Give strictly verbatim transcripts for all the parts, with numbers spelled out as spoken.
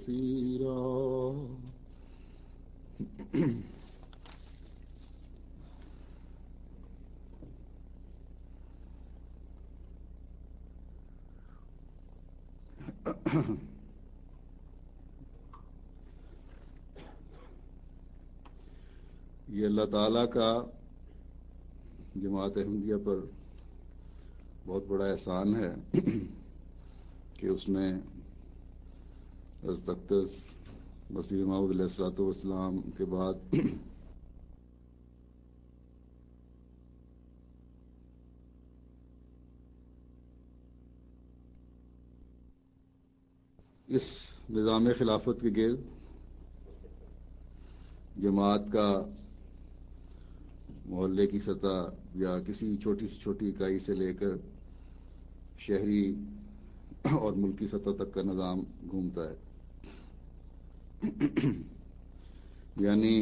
كثيرا. یہ اللہ تعالیٰ کا جماعت احمدیہ پر بہت بڑا احسان ہے کہ اس نے حضرت اقدس مسیح موعود علیہ الصلوۃ والسلام کے بعد اس نظام خلافت کے گرد جماعت کا محلے کی سطح یا کسی چھوٹی سے چھوٹی اکائی سے لے کر شہری اور ملکی سطح تک کا نظام گھومتا ہے. یعنی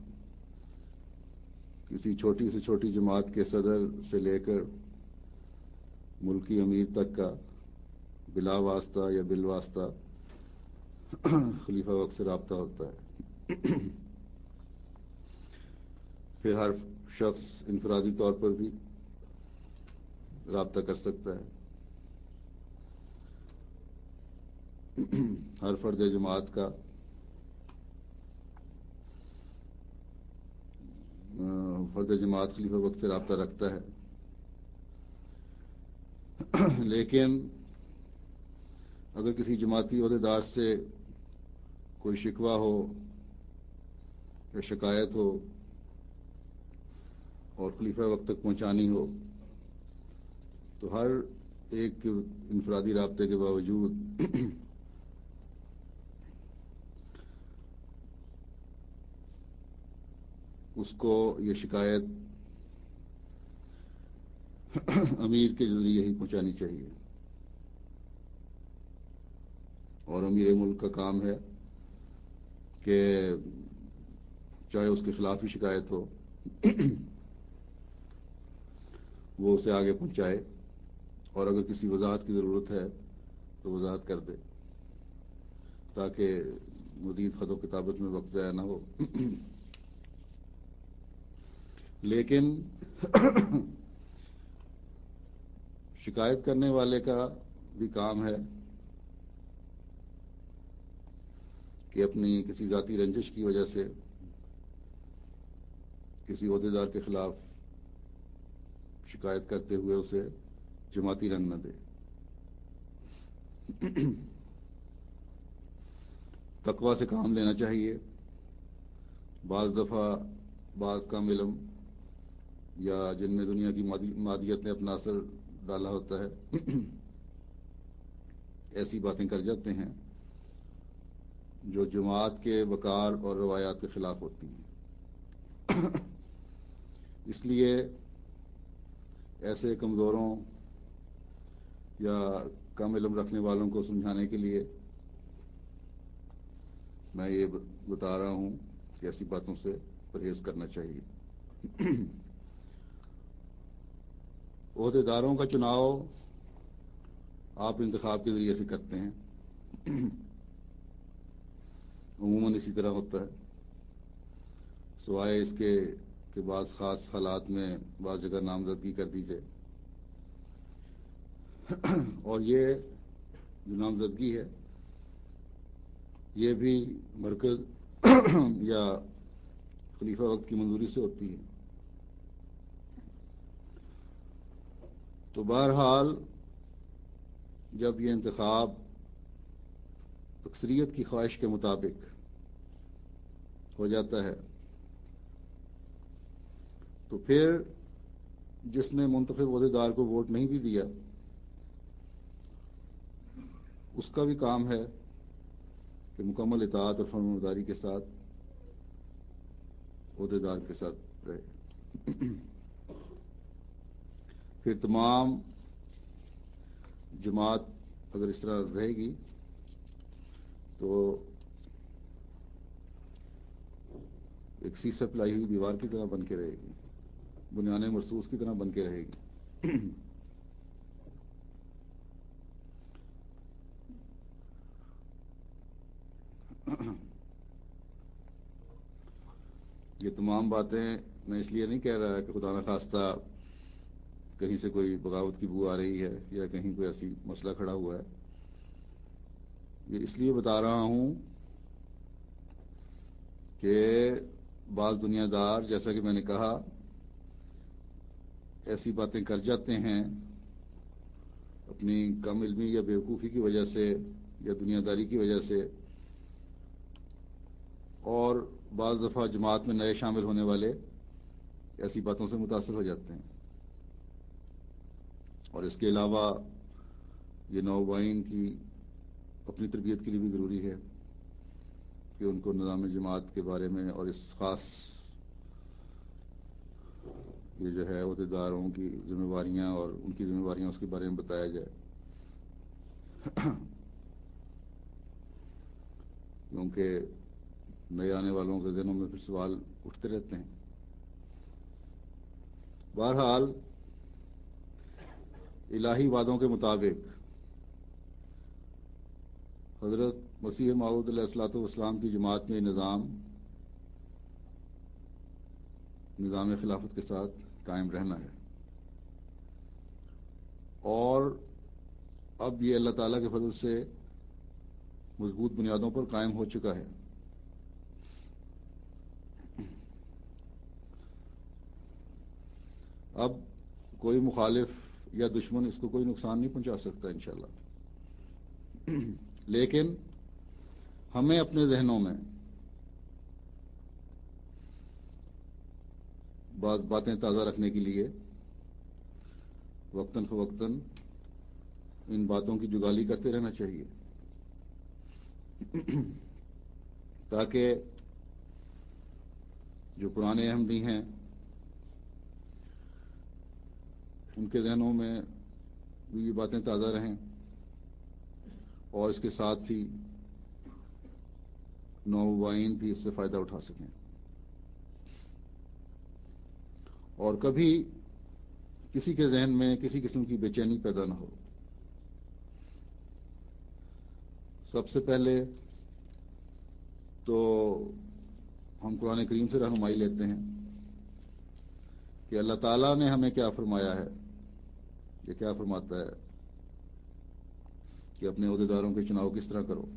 کسی چھوٹی سے چھوٹی جماعت کے صدر سے لے کر ملکی امیر تک کا بلا واسطہ یا بالواسطہ خلیفہ وقت سے رابطہ ہوتا ہے. پھر ہر شخص انفرادی طور پر بھی رابطہ کر سکتا ہے. ہر فرد جماعت کا فرد جماعت خلیفہ وقت سے رابطہ رکھتا ہے. لیکن اگر کسی جماعتی عہدیدار سے کوئی شکوہ ہو یا شکایت ہو اور خلیفہ وقت تک پہنچانی ہو تو ہر ایک انفرادی رابطے کے باوجود اس کو یہ شکایت امیر کے ذریعے ہی پہنچانی چاہیے. اور امیر ملک کا کام ہے کہ چاہے اس کے خلاف ہی شکایت ہو وہ اسے آگے پہنچائے، اور اگر کسی وضاحت کی ضرورت ہے تو وضاحت کر دے تاکہ مزید خط و کتابت میں وقت ضائع نہ ہو. لیکن شکایت کرنے والے کا بھی کام ہے کہ اپنی کسی ذاتی رنجش کی وجہ سے کسی عہدیدار کے خلاف شکایت کرتے ہوئے اسے جماعتی رنگ نہ دے. تقویٰ سے کام لینا چاہیے. بعض دفعہ بعض کم علم یا جن میں دنیا کی مادیت نے اپنا اثر ڈالا ہوتا ہے ایسی باتیں کر جاتے ہیں جو جماعت کے وقار اور روایات کے خلاف ہوتی ہیں. اس لیے ایسے کمزوروں یا کم علم رکھنے والوں کو سمجھانے کے لیے میں یہ بتا رہا ہوں کہ ایسی باتوں سے پرہیز کرنا چاہیے. عہدیداروں کا چناؤ آپ انتخاب کے ذریعے سے کرتے ہیں. عموماً اسی طرح ہوتا ہے، سوائے اس کے کہ بعض خاص حالات میں بعض جگہ نامزدگی کر دی جائے. اور یہ جو نامزدگی ہے یہ بھی مرکز یا خلیفہ وقت کی منظوری سے ہوتی ہے. تو بہرحال جب یہ انتخاب اکثریت کی خواہش کے مطابق ہو جاتا ہے تو پھر جس نے منتخب عہدیدار کو ووٹ نہیں بھی دیا اس کا بھی کام ہے کہ مکمل اطاعت اور فرمانبرداری کے ساتھ عہدیدار کے ساتھ رہے. پھر تمام جماعت اگر اس طرح رہے گی تو ایک سیسہ پلائی ہوئی دیوار کی طرح بن کے رہے گی، بنیان مرصوص کی طرح بن کے رہے گی. یہ تمام باتیں میں اس لیے نہیں کہہ رہا کہ خدا نخواستہ کہیں سے کوئی بغاوت کی بو آ رہی ہے یا کہیں کوئی ایسی مسئلہ کھڑا ہوا ہے. یہ اس لیے بتا رہا ہوں کہ بعض دنیا دار، جیسا کہ میں نے کہا، ایسی باتیں کر جاتے ہیں اپنی کم علمی یا بیوقوفی کی وجہ سے یا دنیا داری کی وجہ سے، اور بعض دفعہ جماعت میں نئے شامل ہونے والے ایسی باتوں سے متاثر ہو جاتے ہیں. اور اس کے علاوہ یہ نوبائین کی اپنی تربیت کے لیے بھی ضروری ہے کہ ان کو نظام جماعت کے بارے میں اور اس خاص یہ جو ہے عہدیداروں کی ذمہ داریاں اور ان کی ذمہ داریاں اس کے بارے میں بتایا جائے، کیونکہ نئے آنے والوں کے ذہنوں میں پھر سوال اٹھتے رہتے ہیں. بہرحال الہی وعدوں کے مطابق حضرت مسیح موعود علیہ الصلوۃ والسلام کی جماعت میں نظام نظام خلافت کے ساتھ قائم رہنا ہے، اور اب یہ اللہ تعالیٰ کے فضل سے مضبوط بنیادوں پر قائم ہو چکا ہے. اب کوئی مخالف یا دشمن اس کو کوئی نقصان نہیں پہنچا سکتا انشاءاللہ. لیکن ہمیں اپنے ذہنوں میں بعض باتیں تازہ رکھنے کے لیے وقتاً فوقتاً ان باتوں کی جگالی کرتے رہنا چاہیے، تاکہ جو پرانے احمدی ہیں ان کے ذہنوں میں بھی یہ باتیں تازہ رہیں، اور اس کے ساتھ ہی نوبائین بھی اس سے فائدہ اٹھا سکیں، اور کبھی کسی کے ذہن میں کسی قسم کی بے چینی پیدا نہ ہو. سب سے پہلے تو ہم قرآن کریم سے رہنمائی لیتے ہیں کہ اللہ تعالیٰ نے ہمیں کیا فرمایا ہے. یہ کیا فرماتا ہے کہ اپنے عہدیداروں کے چناؤ کس طرح کرو.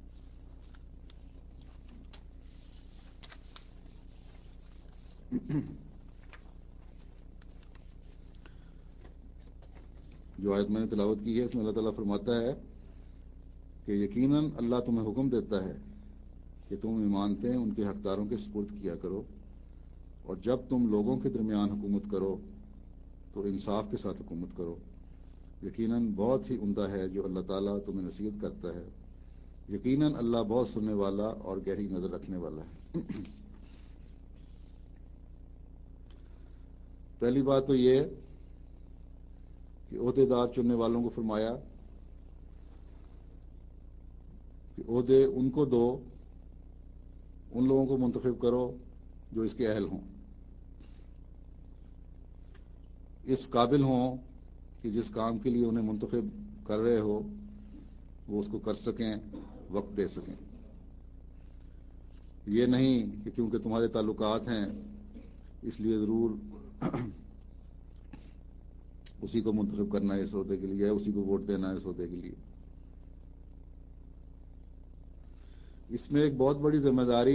جو آیت میں نے تلاوت کی ہے اس میں اللہ تعالیٰ فرماتا ہے کہ یقیناً اللہ تمہیں حکم دیتا ہے کہ تم ایمانتے ان کے حقداروں کے سپرد کیا کرو، اور جب تم لوگوں کے درمیان حکومت کرو تو انصاف کے ساتھ حکومت کرو. یقیناً بہت ہی عمدہ ہے جو اللہ تعالیٰ تمہیں نصیحت کرتا ہے. یقیناً اللہ بہت سننے والا اور گہری نظر رکھنے والا ہے. پہلی بات تو یہ کہ عہدے دار چننے والوں کو فرمایا کہ عہدے ان کو دو، ان لوگوں کو منتخب کرو جو اس کے اہل ہوں، اس قابل ہوں کہ جس کام کے لیے انہیں منتخب کر رہے ہو وہ اس کو کر سکیں، وقت دے سکیں. یہ نہیں کہ کیونکہ تمہارے تعلقات ہیں اس لیے ضرور اسی کو منتخب کرنا ہے اس عہدے کے لیے، اسی کو ووٹ دینا ہے اس عہدے کے لیے. اس میں ایک بہت بڑی ذمہ داری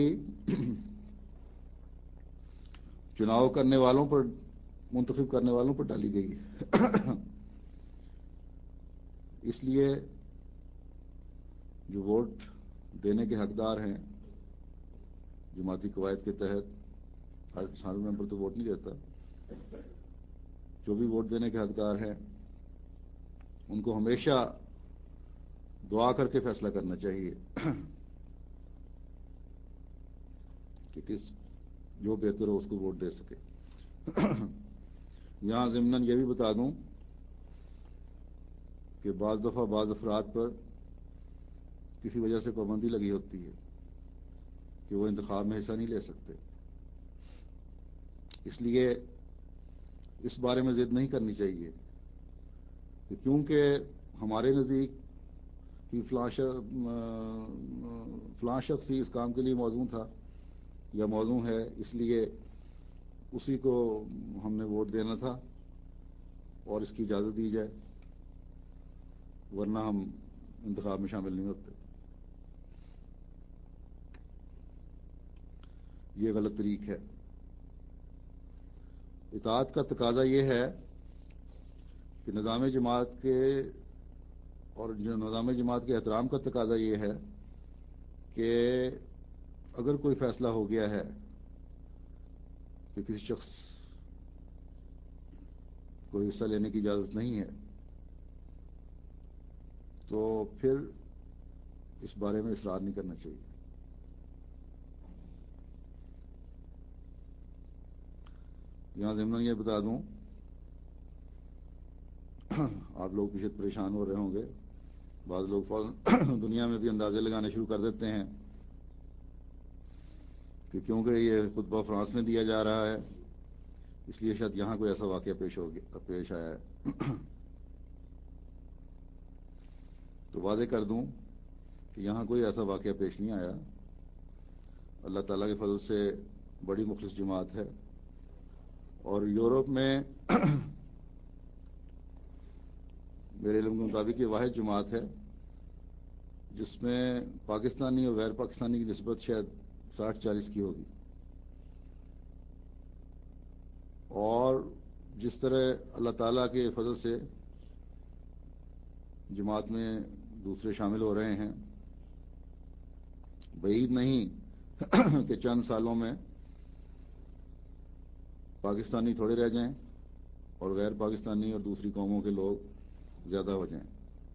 چناؤ کرنے والوں پر، منتخب کرنے والوں پر ڈالی گئی ہے. اس لیے جو ووٹ دینے کے حقدار ہیں، جماعتی قواعد کے تحت ہر شامل ممبر تو ووٹ نہیں دیتا، جو بھی ووٹ دینے کے حقدار ہیں ان کو ہمیشہ دعا کر کے فیصلہ کرنا چاہیے کہ کس جو بہتر ہو اس کو ووٹ دے سکے. یہاں ضمناً یہ بھی بتا دوں کہ بعض دفعہ بعض افراد پر کسی وجہ سے پابندی لگی ہوتی ہے کہ وہ انتخاب میں حصہ نہیں لے سکتے. اس لیے اس بارے میں ضد نہیں کرنی چاہیے کہ کیونکہ ہمارے نزدیک کہ فلاں فلاں شخص ہی اس کام کے لیے موزوں تھا یا موزوں ہے، اس لیے اسی کو ہم نے ووٹ دینا تھا اور اس کی اجازت دی جائے، ورنہ ہم انتخاب میں شامل نہیں ہوتے. یہ غلط طریق ہے. اطاعت کا تقاضا یہ ہے کہ نظام جماعت کے اور جو نظام جماعت کے احترام کا تقاضا یہ ہے کہ اگر کوئی فیصلہ ہو گیا ہے کہ کسی شخص کو حصہ لینے کی اجازت نہیں ہے تو پھر اس بارے میں اصرار نہیں کرنا چاہیے. یہاں ضمن یہ بتا دوں، آپ لوگ پیچھے پریشان ہو رہے ہوں گے، بعض لوگ دنیا میں بھی اندازے لگانے شروع کر دیتے ہیں کہ کیونکہ یہ خطبہ فرانس میں دیا جا رہا ہے اس لیے شاید یہاں کوئی ایسا واقعہ پیش ہو گیا پیش آیا ہے. تو واضح کر دوں کہ یہاں کوئی ایسا واقعہ پیش نہیں آیا. اللہ تعالیٰ کے فضل سے بڑی مخلص جماعت ہے، اور یورپ میں میرے علم کے مطابق یہ واحد جماعت ہے جس میں پاکستانی اور غیر پاکستانی کی نسبت شاید ساٹھ چالیس کی ہوگی. اور جس طرح اللہ تعالیٰ کے فضل سے جماعت میں دوسرے شامل ہو رہے ہیں، بعید نہیں کہ چند سالوں میں پاکستانی تھوڑے رہ جائیں اور غیر پاکستانی اور دوسری قوموں کے لوگ زیادہ ہو جائیں.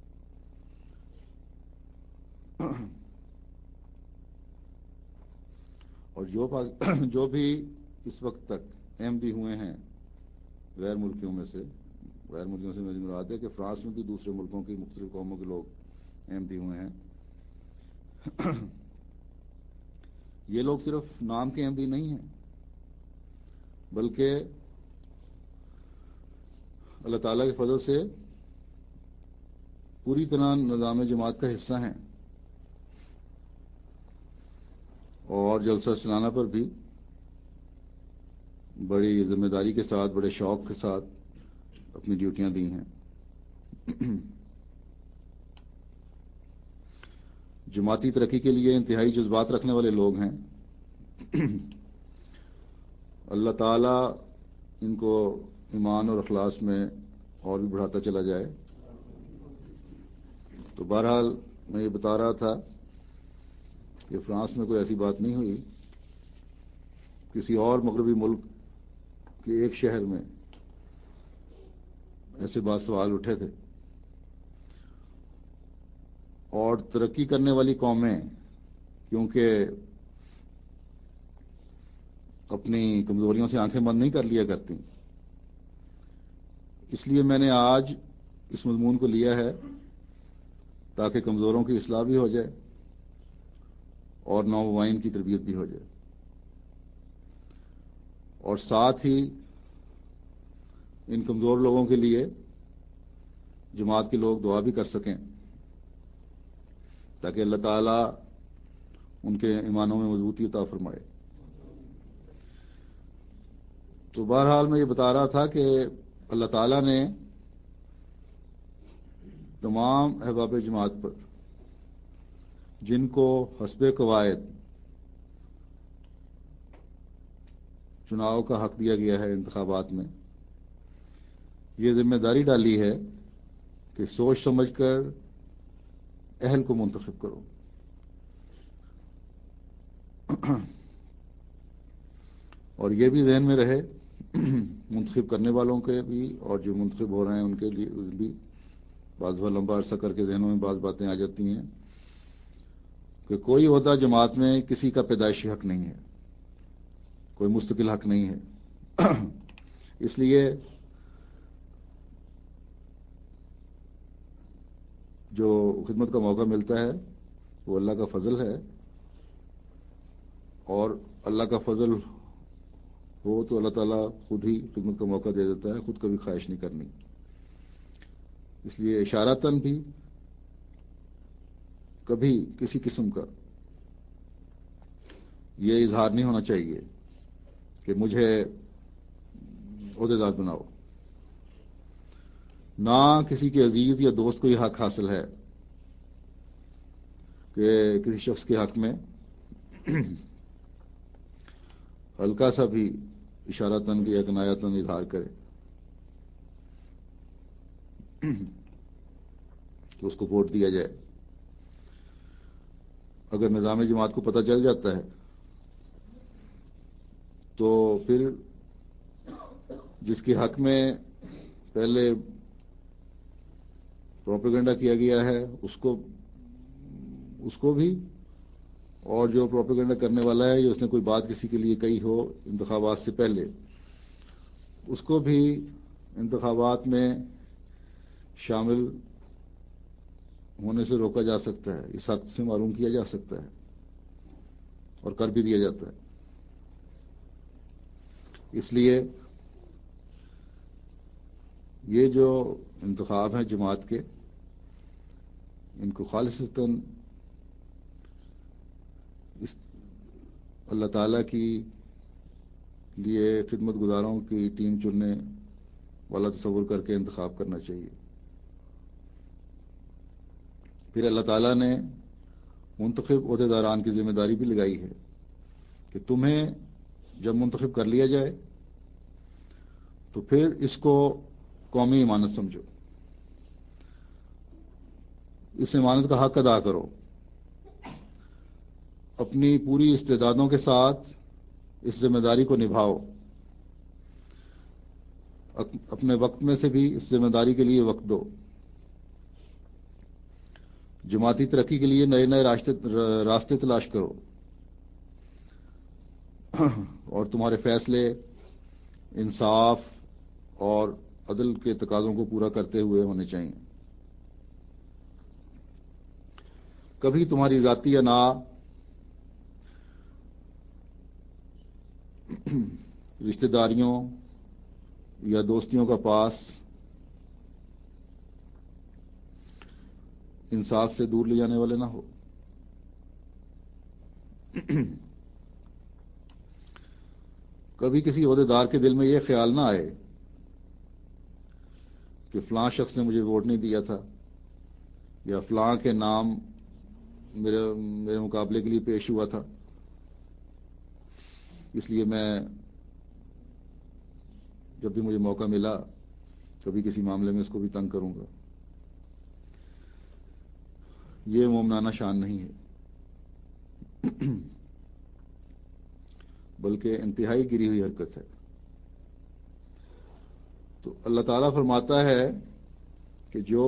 اور جو جو بھی اس وقت تک احمدی ہوئے ہیں غیر ملکیوں میں سے، غیر ملکیوں سے میری مراد ہے کہ فرانس میں بھی دوسرے ملکوں کی مختلف قوموں کے لوگ احمدی ہوئے ہیں، یہ لوگ صرف نام کے احمدی نہیں ہیں بلکہ اللہ تعالیٰ کے فضل سے پوری طرح نظام جماعت کا حصہ ہیں، اور جلسہ سلانہ پر بھی بڑی ذمہ داری کے ساتھ، بڑے شوق کے ساتھ اپنی ڈیوٹیاں دی ہیں. جماعتی ترقی کے لیے انتہائی جذبات رکھنے والے لوگ ہیں. اللہ تعالیٰ ان کو ایمان اور اخلاص میں اور بھی بڑھاتا چلا جائے. تو بہرحال میں یہ بتا رہا تھا کہ فرانس میں کوئی ایسی بات نہیں ہوئی، کسی اور مغربی ملک کے ایک شہر میں ایسے بات سوال اٹھے تھے، اور ترقی کرنے والی قومیں کیونکہ اپنی کمزوریوں سے آنکھیں بند نہیں کر لیا کرتی، اس لیے میں نے آج اس مضمون کو لیا ہے تاکہ کمزوروں کی اصلاح بھی ہو جائے اور نومبائن کی تربیت بھی ہو جائے، اور ساتھ ہی ان کمزور لوگوں کے لیے جماعت کے لوگ دعا بھی کر سکیں تاکہ اللہ تعالیٰ ان کے ایمانوں میں مضبوطی عطا فرمائے. تو بہرحال میں یہ بتا رہا تھا کہ اللہ تعالیٰ نے تمام احباب جماعت پر جن کو حسب قواعد چناؤ کا حق دیا گیا ہے انتخابات میں، یہ ذمہ داری ڈالی ہے کہ سوچ سمجھ کر اہل کو منتخب کرو. اور یہ بھی ذہن میں رہے منتخب کرنے والوں کے بھی اور جو منتخب ہو رہے ہیں ان کے لیے بھی بعض دفعہ لمبا عرصہ کر کے ذہنوں میں بعض باتیں آ جاتی ہیں کہ کوئی عہدہ جماعت میں کسی کا پیدائشی حق نہیں ہے، کوئی مستقل حق نہیں ہے. اس لیے جو خدمت کا موقع ملتا ہے وہ اللہ کا فضل ہے، اور اللہ کا فضل ہو تو اللہ تعالیٰ خود ہی خدمت کا موقع دے دیتا ہے، خود کبھی خواہش نہیں کرنی. اس لیے اشارتاً بھی کبھی کسی قسم کا یہ اظہار نہیں ہونا چاہیے کہ مجھے عہدیدار بناؤ. نہ کسی کے عزیز یا دوست کو یہ حق حاصل ہے کہ کسی شخص کے حق میں ہلکا سا بھی اشارتاً یا کنایتاً اظہار کرے کہ اس کو ووٹ دیا جائے. اگر نظام جماعت کو پتہ چل جاتا ہے تو پھر جس کے حق میں پہلے پروپیگنڈا کیا گیا ہے اس کو اس کو بھی، اور جو پروپیگنڈا کرنے والا ہے یا اس نے کوئی بات کسی کے لیے کہی ہو انتخابات سے پہلے، اس کو بھی انتخابات میں شامل ہونے سے روکا جا سکتا ہے، اس حق سے معروم کیا جا سکتا ہے اور کر بھی دیا جاتا ہے. اس لیے یہ جو انتخاب ہیں جماعت کے، ان کو خالصتاً اس اللہ تعالیٰ کی لیے خدمت گزاروں کی ٹیم چننے والا تصور کر کے انتخاب کرنا چاہیے. پھر اللہ تعالیٰ نے منتخب عہدیداران کی ذمہ داری بھی لگائی ہے کہ تمہیں جب منتخب کر لیا جائے تو پھر اس کو قومی امانت سمجھو، اس امانت کا حق ادا کرو، اپنی پوری استعدادوں کے ساتھ اس ذمہ داری کو نبھاؤ، اپنے وقت میں سے بھی اس ذمہ داری کے لیے وقت دو. جماعتی ترقی کے لیے نئے نئے راستے راستے تلاش کرو اور تمہارے فیصلے انصاف اور عدل کے تقاضوں کو پورا کرتے ہوئے ہونے چاہیے. کبھی تمہاری ذاتی یا نا رشتہ داریوں یا دوستیوں کا پاس انصاف سے دور لے جانے والے نہ ہو. کبھی کسی عہدیدار کے دل میں یہ خیال نہ آئے کہ فلاں شخص نے مجھے ووٹ نہیں دیا تھا یا فلاں کے نام میرے میرے مقابلے کے لیے پیش ہوا تھا، اس لیے میں جب بھی مجھے موقع ملا کبھی کسی معاملے میں اس کو بھی تنگ کروں گا. یہ مومنانہ شان نہیں ہے بلکہ انتہائی گری ہوئی حرکت ہے. تو اللہ تعالیٰ فرماتا ہے کہ جو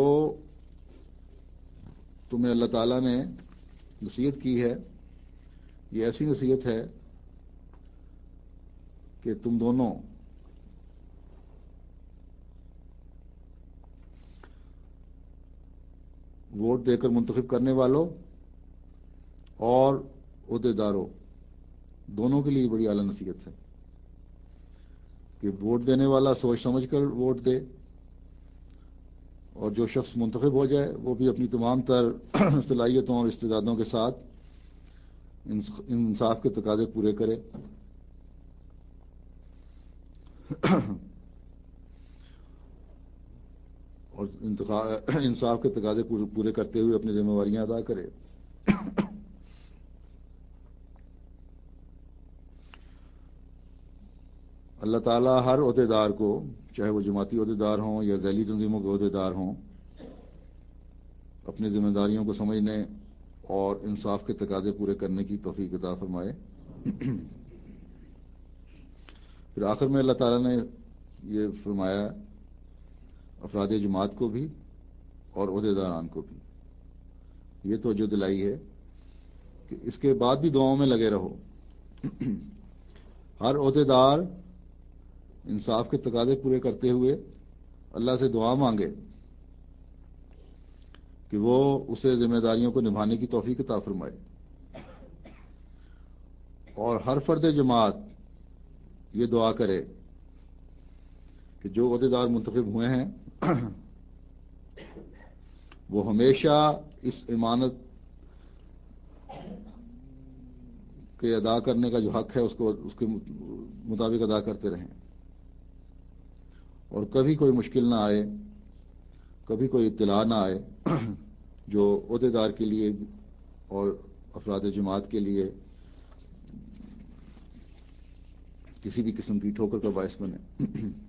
تمہیں اللہ تعالیٰ نے نصیحت کی ہے یہ ایسی نصیحت ہے کہ تم دونوں ووٹ دے کر منتخب کرنے والوں اور عہدیداروں دونوں کے لیے بڑی اعلیٰ نصیحت ہے کہ ووٹ دینے والا سوچ سمجھ کر ووٹ دے، اور جو شخص منتخب ہو جائے وہ بھی اپنی تمام تر صلاحیتوں اور استعدادوں کے ساتھ انصاف کے تقاضے پورے کرے اور انصاف کے تقاضے پورے کرتے ہوئے اپنی ذمہ داریاں ادا کرے. اللہ تعالیٰ ہر عہدیدار کو، چاہے وہ جماعتی عہدیدار ہوں یا ذیلی تنظیموں کے عہدیدار ہوں، اپنی ذمہ داریوں کو سمجھنے اور انصاف کے تقاضے پورے کرنے کی توفیق عطا فرمائے. پھر آخر میں اللہ تعالیٰ نے یہ فرمایا افراد جماعت کو بھی اور عہدیداران کو بھی یہ توجہ دلائی ہے کہ اس کے بعد بھی دعاؤں میں لگے رہو. ہر عہدیدار انصاف کے تقاضے پورے کرتے ہوئے اللہ سے دعا مانگے کہ وہ اسے ذمہ داریوں کو نبھانے کی توفیق عطا فرمائے، اور ہر فرد جماعت یہ دعا کرے کہ جو عہدیدار منتخب ہوئے ہیں وہ ہمیشہ اس امانت کے ادا کرنے کا جو حق ہے اس کو اس کے مطابق ادا کرتے رہیں، اور کبھی کوئی مشکل نہ آئے، کبھی کوئی اطلاع نہ آئے جو عہدے دار کے لیے اور افراد جماعت کے لیے کسی بھی قسم کی ٹھوکر کا باعث بنے۔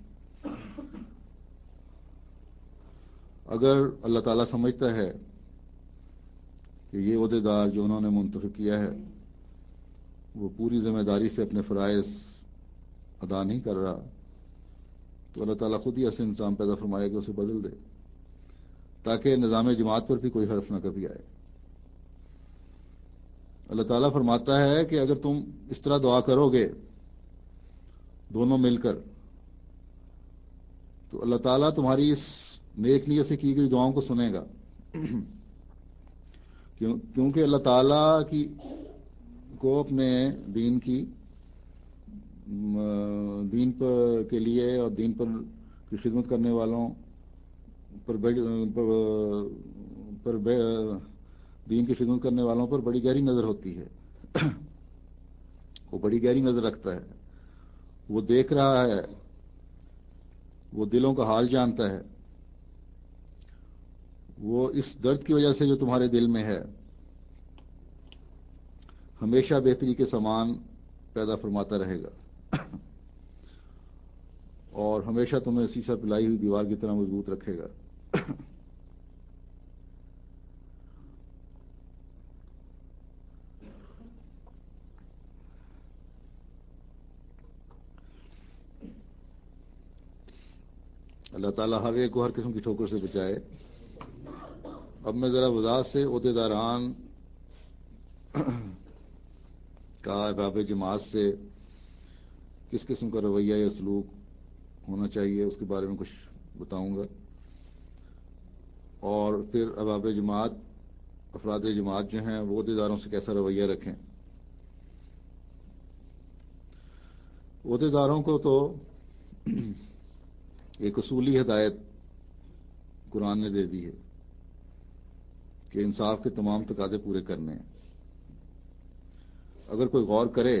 اگر اللہ تعالیٰ سمجھتا ہے کہ یہ عہدے دار جو انہوں نے منتخب کیا ہے وہ پوری ذمہ داری سے اپنے فرائض ادا نہیں کر رہا، تو اللہ تعالیٰ خود ہی ایسے انسان پیدا فرمائے کہ اسے بدل دے، تاکہ نظام جماعت پر بھی کوئی حرف نہ کبھی آئے۔ اللہ تعالیٰ فرماتا ہے کہ اگر تم اس طرح دعا کرو گے دونوں مل کر، تو اللہ تعالیٰ تمہاری اس نیک نیت سے کی گئی دعاؤں کو سنے گا، کیوں کیونکہ اللہ تعالیٰ کی کو اپنے دین کی دین پر کے لیے اور دین پر کی خدمت کرنے والوں پر پر دین کی خدمت کرنے والوں پر بڑی گہری نظر ہوتی ہے۔ وہ بڑی گہری نظر رکھتا ہے، وہ دیکھ رہا ہے، وہ دلوں کا حال جانتا ہے، وہ اس درد کی وجہ سے جو تمہارے دل میں ہے ہمیشہ بہتری کے سامان پیدا فرماتا رہے گا اور ہمیشہ تمہیں شیشہ پلائی ہوئی دیوار کی طرح مضبوط رکھے گا۔ اللہ تعالیٰ ہر ایک کو ہر قسم کی ٹھوکر سے بچائے۔ اب میں ذرا وضاحت سے عہدے داران کا احباب جماعت سے کس قسم کا رویہ یا سلوک ہونا چاہیے اس کے بارے میں کچھ بتاؤں گا، اور پھر احباب جماعت افراد جماعت جو ہیں وہ عہدے داروں سے کیسا رویہ رکھیں۔ عہدے داروں کو تو ایک اصولی ہدایت قرآن نے دے دی ہے کہ انصاف کے تمام تقاضے پورے کرنے ہیں۔ اگر کوئی غور کرے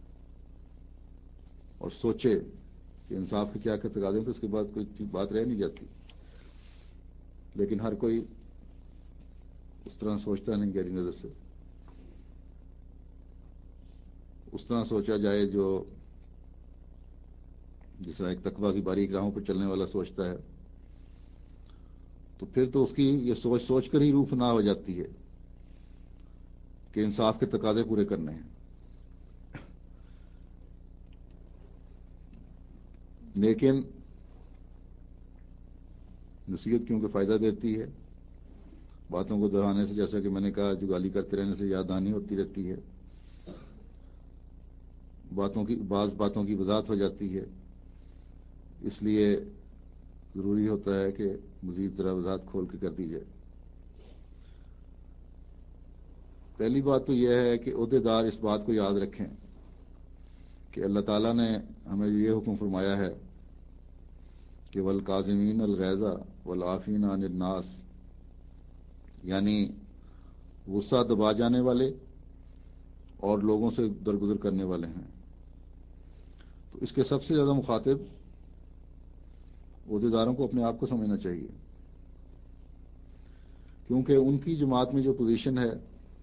اور سوچے کہ انصاف کے کیا کیا تقاضے ہیں تو اس کے بعد کوئی بات رہ نہیں جاتی، لیکن ہر کوئی اس طرح سوچتا نہیں گہری نظر سے، اس طرح سوچا جائے جو جس طرح ایک تقویٰ کی باریک راہوں پر چلنے والا سوچتا ہے، تو پھر تو اس کی یہ سوچ سوچ کر ہی روح فنا ہو جاتی ہے کہ انصاف کے تقاضے پورے کرنے ہیں۔ لیکن نصیحت کیونکہ فائدہ دیتی ہے، باتوں کو دہرانے سے، جیسا کہ میں نے کہا، جگالی کرتے رہنے سے یاد دہانی ہوتی رہتی ہے، باتوں کی بعض باتوں کی وضاحت ہو جاتی ہے، اس لیے ضروری ہوتا ہے کہ مزید ذرا وضاحت کھول کے کر دی جائے۔ پہلی بات تو یہ ہے کہ عہدے دار اس بات کو یاد رکھیں کہ اللہ تعالیٰ نے ہمیں یہ حکم فرمایا ہے کہ والکاظمین الغیظ والعافین عن الناس، یعنی غصہ دبا جانے والے اور لوگوں سے درگزر کرنے والے ہیں۔ تو اس کے سب سے زیادہ مخاطب عہدے داروں کو اپنے آپ کو سمجھنا چاہیے، کیونکہ ان کی جماعت میں جو پوزیشن ہے،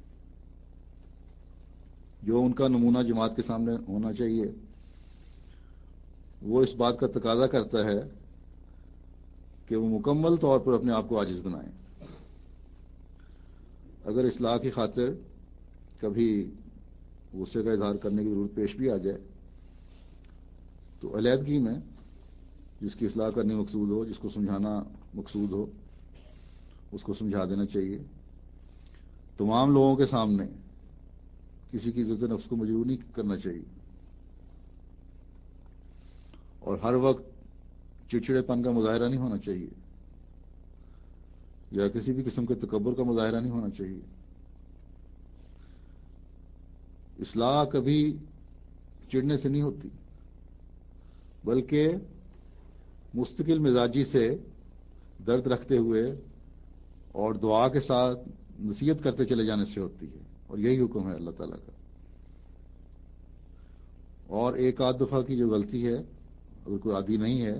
جو ان کا نمونہ جماعت کے سامنے ہونا چاہیے، وہ اس بات کا تقاضا کرتا ہے کہ وہ مکمل طور پر اپنے آپ کو عاجز بنائیں۔ اگر اصلاح کی خاطر کبھی غصے کا اظہار کرنے کی ضرورت پیش بھی آ جائے تو علیحدگی میں جس کی اصلاح کرنی مقصود ہو، جس کو سمجھانا مقصود ہو، اس کو سمجھا دینا چاہیے۔ تمام لوگوں کے سامنے کسی کی عزت نفس کو مجروح نہیں کرنا چاہیے، اور ہر وقت چڑچڑے پن کا مظاہرہ نہیں ہونا چاہیے، یا کسی بھی قسم کے تکبر کا مظاہرہ نہیں ہونا چاہیے۔ اصلاح کبھی چڑھنے سے نہیں ہوتی، بلکہ مستقل مزاجی سے درد رکھتے ہوئے اور دعا کے ساتھ نصیحت کرتے چلے جانے سے ہوتی ہے، اور یہی حکم ہے اللہ تعالیٰ کا۔ اور ایک آدھ دفعہ کی جو غلطی ہے، اگر کوئی عادی نہیں ہے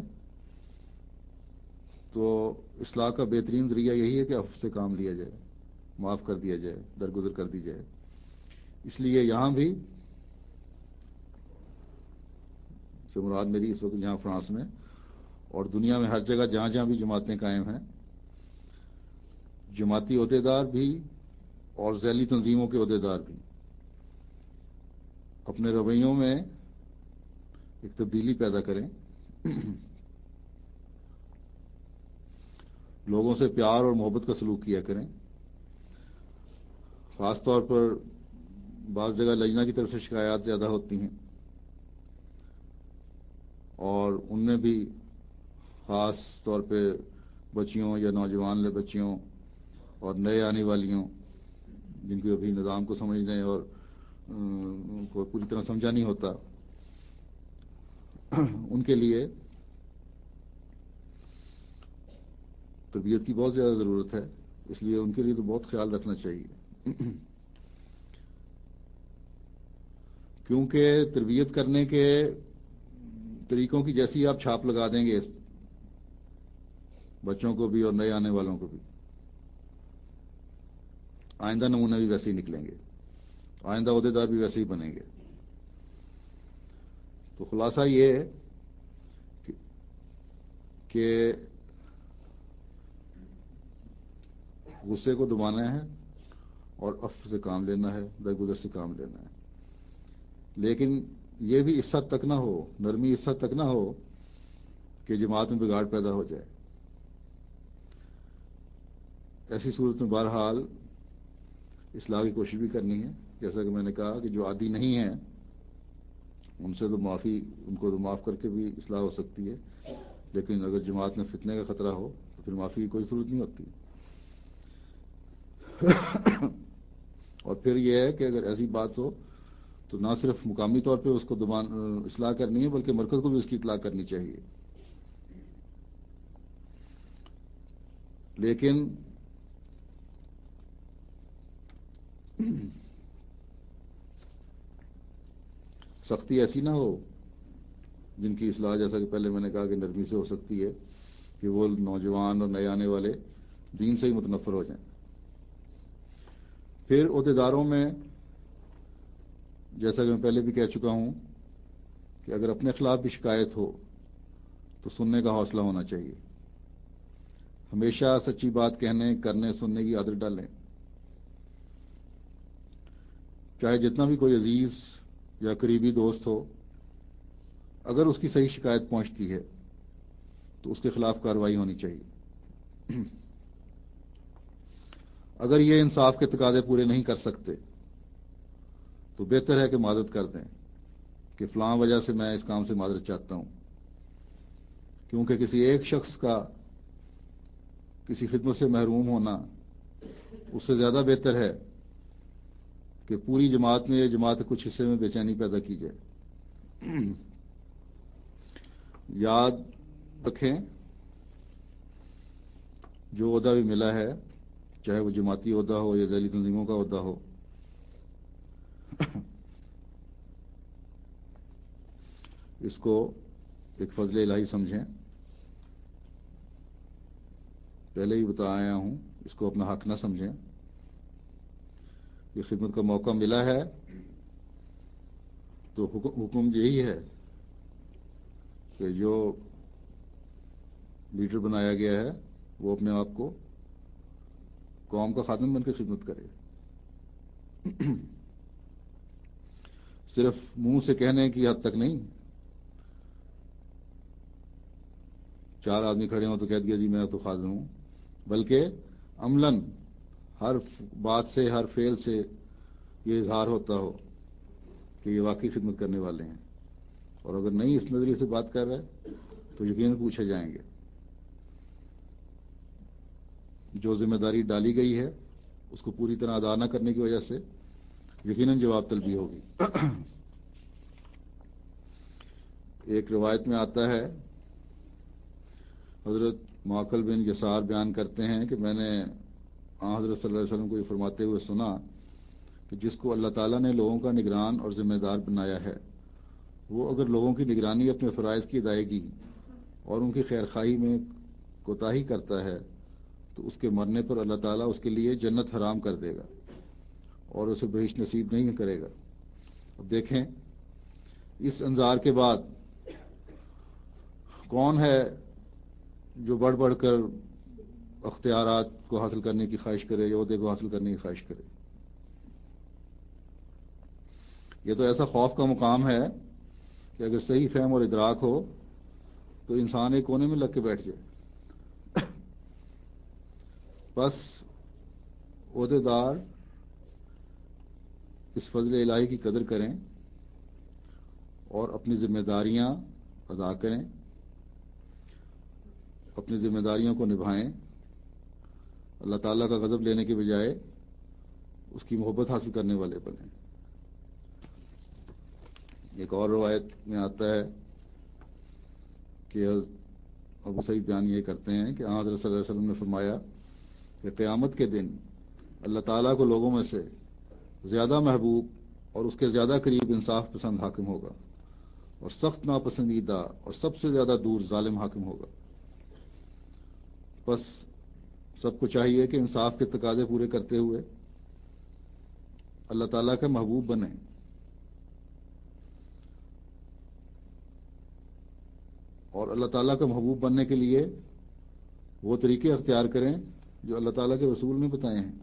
تو اصلاح کا بہترین ذریعہ یہی ہے کہ عفو سے کام لیا جائے، معاف کر دیا جائے، درگزر کر دی جائے۔ اس لیے یہاں بھی سے مراد میری اس وقت یہاں فرانس میں اور دنیا میں ہر جگہ جہاں جہاں بھی جماعتیں قائم ہیں، جماعتی عہدیدار بھی اور ذیلی تنظیموں کے عہدیدار بھی اپنے رویوں میں ایک تبدیلی پیدا کریں، لوگوں سے پیار اور محبت کا سلوک کیا کریں۔ خاص طور پر بعض جگہ لجنہ کی طرف سے شکایات زیادہ ہوتی ہیں، اور ان میں بھی خاص طور پہ بچیوں یا نوجوان لے بچیوں اور نئے آنے والیوں، جن کو ابھی نظام کو سمجھنے اور کو پوری طرح سمجھا نہیں ہوتا، ان کے لیے تربیت کی بہت زیادہ ضرورت ہے۔ اس لیے ان کے لیے تو بہت خیال رکھنا چاہیے، کیونکہ تربیت کرنے کے طریقوں کی جیسی آپ چھاپ لگا دیں گے بچوں کو بھی اور نئے آنے والوں کو بھی، آئندہ نمونے بھی ویسے ہی نکلیں گے، آئندہ عہدیدار بھی ویسے ہی بنیں گے۔ تو خلاصہ یہ ہے کہ غصے کو دبانا ہے اور عفو سے کام لینا ہے، درگزر سے کام لینا ہے، لیکن یہ بھی اس حد تک نہ ہو، نرمی اس حد تک نہ ہو کہ جماعت میں بگاڑ پیدا ہو جائے۔ ایسی صورت میں بہرحال اصلاح کی کوشش بھی کرنی ہے، جیسا کہ میں نے کہا کہ جو عادی نہیں ہیں ان سے تو معافی ان کو تو معاف کر کے بھی اصلاح ہو سکتی ہے، لیکن اگر جماعت میں فتنے کا خطرہ ہو تو پھر معافی کی کوئی ضرورت نہیں ہوتی۔ اور پھر یہ ہے کہ اگر ایسی بات ہو تو نہ صرف مقامی طور پہ اس کو دبان اصلاح کرنی ہے، بلکہ مرکز کو بھی اس کی اطلاع کرنی چاہیے۔ لیکن سختی ایسی نہ ہو جن کی اصلاح، جیسا کہ پہلے میں نے کہا کہ نرمی سے ہو سکتی ہے، کہ وہ نوجوان اور نئے آنے والے دین سے ہی متنفر ہو جائیں۔ پھر عہدیداروں میں، جیسا کہ میں پہلے بھی کہہ چکا ہوں کہ اگر اپنے خلاف بھی شکایت ہو تو سننے کا حوصلہ ہونا چاہیے۔ ہمیشہ سچی بات کہنے، کرنے، سننے کی عادت ڈالیں۔ چاہے جتنا بھی کوئی عزیز یا قریبی دوست ہو، اگر اس کی صحیح شکایت پہنچتی ہے تو اس کے خلاف کارروائی ہونی چاہیے۔ اگر یہ انصاف کے تقاضے پورے نہیں کر سکتے تو بہتر ہے کہ معذرت کر دیں کہ فلاں وجہ سے میں اس کام سے معذرت چاہتا ہوں، کیونکہ کسی ایک شخص کا کسی خدمت سے محروم ہونا اس سے زیادہ بہتر ہے کہ پوری جماعت میں یا جماعت کے کچھ حصے میں بے چینی پیدا کی جائے۔ یاد رکھیں، جو عہدہ بھی ملا ہے، چاہے وہ جماعتی عہدہ ہو یا ذیلی تنظیموں کا عہدہ ہو، اس کو ایک فضل الہی سمجھیں۔ پہلے ہی بتایا ہوں، اس کو اپنا حق نہ سمجھیں۔ یہ خدمت کا موقع ملا ہے تو حکم یہی ہے کہ جو لیڈر بنایا گیا ہے وہ اپنے آپ کو قوم کا خادم بن کے خدمت کرے، صرف منہ سے کہنے کی حد تک نہیں۔ چار آدمی کھڑے ہوں تو کہہ دیا جی میں تو خادم ہوں، بلکہ عملاً ہر بات سے، ہر فعل سے یہ اظہار ہوتا ہو کہ یہ واقعی خدمت کرنے والے ہیں، اور اگر نہیں اس نظریے سے بات کر رہے تو یقیناً پوچھے جائیں گے۔ جو ذمہ داری ڈالی گئی ہے اس کو پوری طرح ادا نہ کرنے کی وجہ سے یقیناً جواب طلبی ہوگی۔ ایک روایت میں آتا ہے، حضرت معقل بن یسار بیان کرتے ہیں کہ میں نے حضرت صلی اللہ علیہ وسلم کو یہ فرماتے ہوئے سنا کہ جس کو اللہ تعالیٰ نے لوگوں کا نگران اور ذمہ دار بنایا ہے وہ اگر لوگوں کی نگرانی اپنے فرائض کی ادائیگی اور ان کی خیر خواہی میں کوتاہی کرتا ہے تو اس کے مرنے پر اللہ تعالیٰ اس کے لیے جنت حرام کر دے گا اور اسے بہشت نصیب نہیں کرے گا۔ اب دیکھیں اس انظار کے بعد کون ہے جو بڑھ بڑھ کر اختیارات کو حاصل کرنے کی خواہش کرے یا عہدے کو حاصل کرنے کی خواہش کرے؟ یہ تو ایسا خوف کا مقام ہے کہ اگر صحیح فہم اور ادراک ہو تو انسان ایک کونے میں لگ کے بیٹھ جائے۔ بس عہدے دار اس فضل الہی کی قدر کریں اور اپنی ذمہ داریاں ادا کریں، اپنی ذمہ داریوں کو نبھائیں، اللہ تعالیٰ کا غضب لینے کے بجائے اس کی محبت حاصل کرنے والے بنیں۔ ایک اور روایت میں آتا ہے کہ ابو سعید بیان یہ کرتے ہیں کہ حضرت صلی اللہ علیہ وسلم نے فرمایا کہ قیامت کے دن اللہ تعالیٰ کو لوگوں میں سے زیادہ محبوب اور اس کے زیادہ قریب انصاف پسند حاکم ہوگا اور سخت ناپسندیدہ اور سب سے زیادہ دور ظالم حاکم ہوگا۔ بس سب کو چاہیے کہ انصاف کے تقاضے پورے کرتے ہوئے اللہ تعالیٰ کا محبوب بنیں۔ اور اللہ تعالیٰ کا محبوب بننے کے لیے وہ طریقے اختیار کریں جو اللہ تعالیٰ کے رسول نے بتائے ہیں۔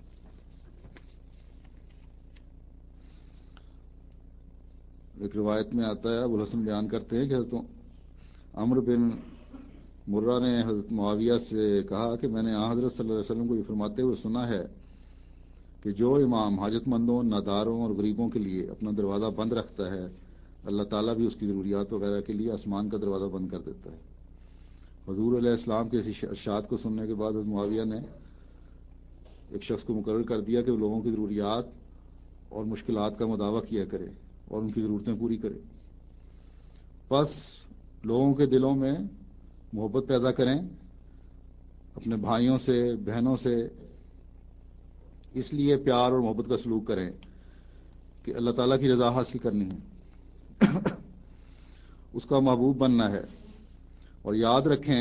ایک روایت میں آتا ہے، ابو الحسن بیان کرتے ہیں کہ حضرت عمرو بن مرہ نے حضرت معاویہ سے کہا کہ میں نے حضرت صلی اللہ علیہ وسلم کو یہ فرماتے ہوئے سنا ہے کہ جو امام حاجت مندوں، ناداروں اور غریبوں کے لیے اپنا دروازہ بند رکھتا ہے، اللہ تعالیٰ بھی اس کی ضروریات وغیرہ کے لیے آسمان کا دروازہ بند کر دیتا ہے۔ حضور علیہ السلام کے اسی ارشاد کو سننے کے بعد حضرت معاویہ نے ایک شخص کو مقرر کر دیا کہ وہ لوگوں کی ضروریات اور مشکلات کا مداوع کیا کرے اور ان کی ضرورتیں پوری کرے۔ بس لوگوں کے دلوں میں محبت پیدا کریں، اپنے بھائیوں سے، بہنوں سے اس لیے پیار اور محبت کا سلوک کریں کہ اللہ تعالیٰ کی رضا حاصل کرنی ہے، اس کا محبوب بننا ہے۔ اور یاد رکھیں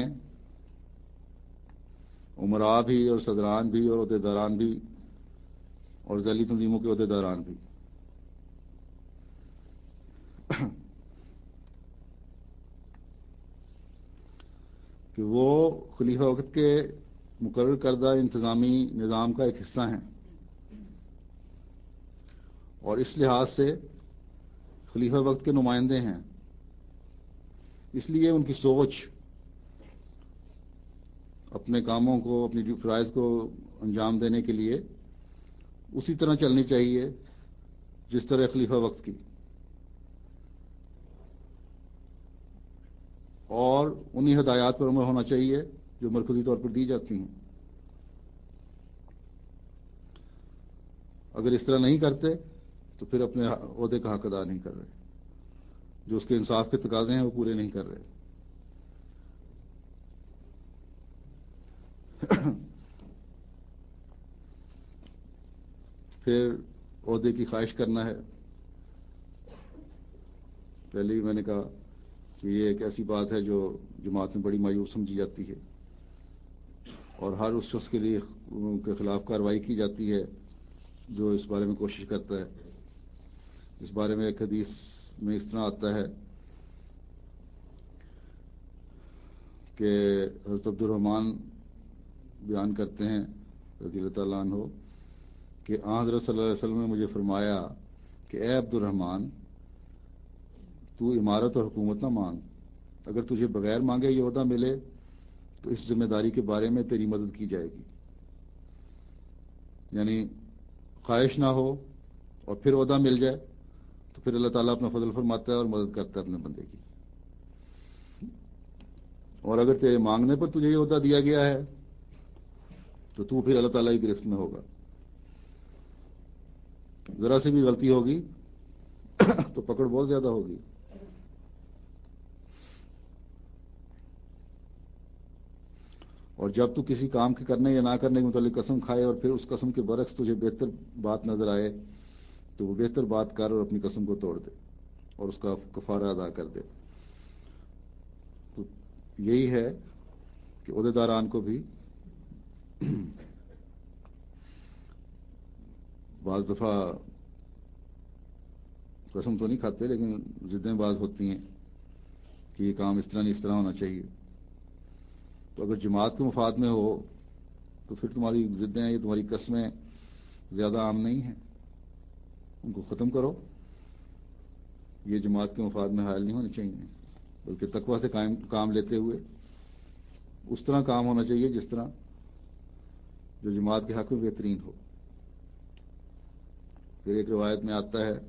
عمراء بھی اور صدران بھی اور عہدے داران بھی اور ذیلی تنظیموں کے عہدے داران بھی کہ وہ خلیفہ وقت کے مقرر کردہ انتظامی نظام کا ایک حصہ ہیں، اور اس لحاظ سے خلیفہ وقت کے نمائندے ہیں۔ اس لیے ان کی سوچ اپنے کاموں کو، اپنی فرائض کو انجام دینے کے لیے اسی طرح چلنی چاہیے جس طرح خلیفہ وقت کی، اور انہی ہدایات پر عمل ہونا چاہیے جو مرکزی طور پر دی جاتی ہیں۔ اگر اس طرح نہیں کرتے تو پھر اپنے عہدے کا حق ادا نہیں کر رہے، جو اس کے انصاف کے تقاضے ہیں وہ پورے نہیں کر رہے۔ پھر عہدے کی خواہش کرنا ہے۔ پہلے ہی میں نے کہا کہ یہ ایک ایسی بات ہے جو جماعت میں بڑی مایوب سمجھی جاتی ہے، اور ہر اس شخص کے لیے کے خلاف کارروائی کی جاتی ہے جو اس بارے میں کوشش کرتا ہے۔ اس بارے میں ایک حدیث میں اس طرح آتا ہے کہ حضرت عبد الرحمن بیان کرتے ہیں رضی اللہ تعالیٰ عنہ کہ حضرت صلی اللہ علیہ وسلم نے مجھے فرمایا کہ اے عبد الرحمن، تو امارت اور حکومت نہ مانگ، اگر تجھے بغیر مانگے یہ عہدہ ملے تو اس ذمہ داری کے بارے میں تیری مدد کی جائے گی۔ یعنی خواہش نہ ہو اور پھر عہدہ مل جائے تو پھر اللہ تعالیٰ اپنا فضل فرماتا ہے اور مدد کرتا ہے اپنے بندے کی۔ اور اگر تیرے مانگنے پر تجھے یہ عہدہ دیا گیا ہے تو تو پھر اللہ تعالیٰ کی گرفت میں ہوگا۔ ذرا سی بھی غلطی ہوگی تو پکڑ بہت زیادہ ہوگی۔ اور جب تو کسی کام کے کرنے یا نہ کرنے کے متعلق قسم کھائے اور پھر اس قسم کے برعکس تجھے بہتر بات نظر آئے تو وہ بہتر بات کر اور اپنی قسم کو توڑ دے۔ اور اس کا کفارہ ادا کر دے۔ تو یہی ہے کہ عہدیداران کو بھی بعض دفعہ قسم تو نہیں کھاتے، لیکن ضدیں بعض ہوتی ہیں کہ یہ کام اس طرح نہیں اس طرح ہونا چاہیے۔ تو اگر جماعت کے مفاد میں ہو تو پھر تمہاری ضدیں یہ تمہاری قسمیں زیادہ عام نہیں ہیں، ان کو ختم کرو۔ یہ جماعت کے مفاد میں حائل نہیں ہونے چاہیے، بلکہ تقویٰ سے قائم کام لیتے ہوئے اس طرح کام ہونا چاہیے جس طرح جو جماعت کے حق میں بہترین ہو۔ پھر ایک روایت میں آتا ہے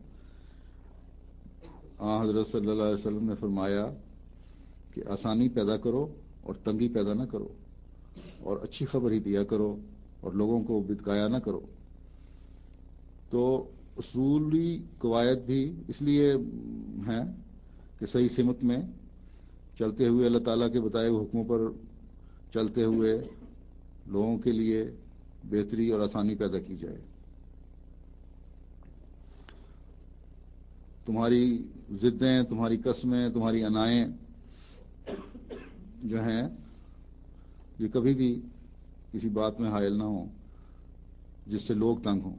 آن حضرت صلی اللہ علیہ وسلم نے فرمایا کہ آسانی پیدا کرو اور تنگی پیدا نہ کرو، اور اچھی خبر ہی دیا کرو اور لوگوں کو بدکایا نہ کرو۔ تو اصولی قواعد بھی اس لیے ہیں کہ صحیح سمت میں چلتے ہوئے اللہ تعالیٰ کے بتائے ہوئے حکموں پر چلتے ہوئے لوگوں کے لیے بہتری اور آسانی پیدا کی جائے۔ تمہاری ضدیں، تمہاری قسمیں، تمہاری انائیں جو ہیں یہ کبھی بھی کسی بات میں حائل نہ ہوں جس سے لوگ تنگ ہوں۔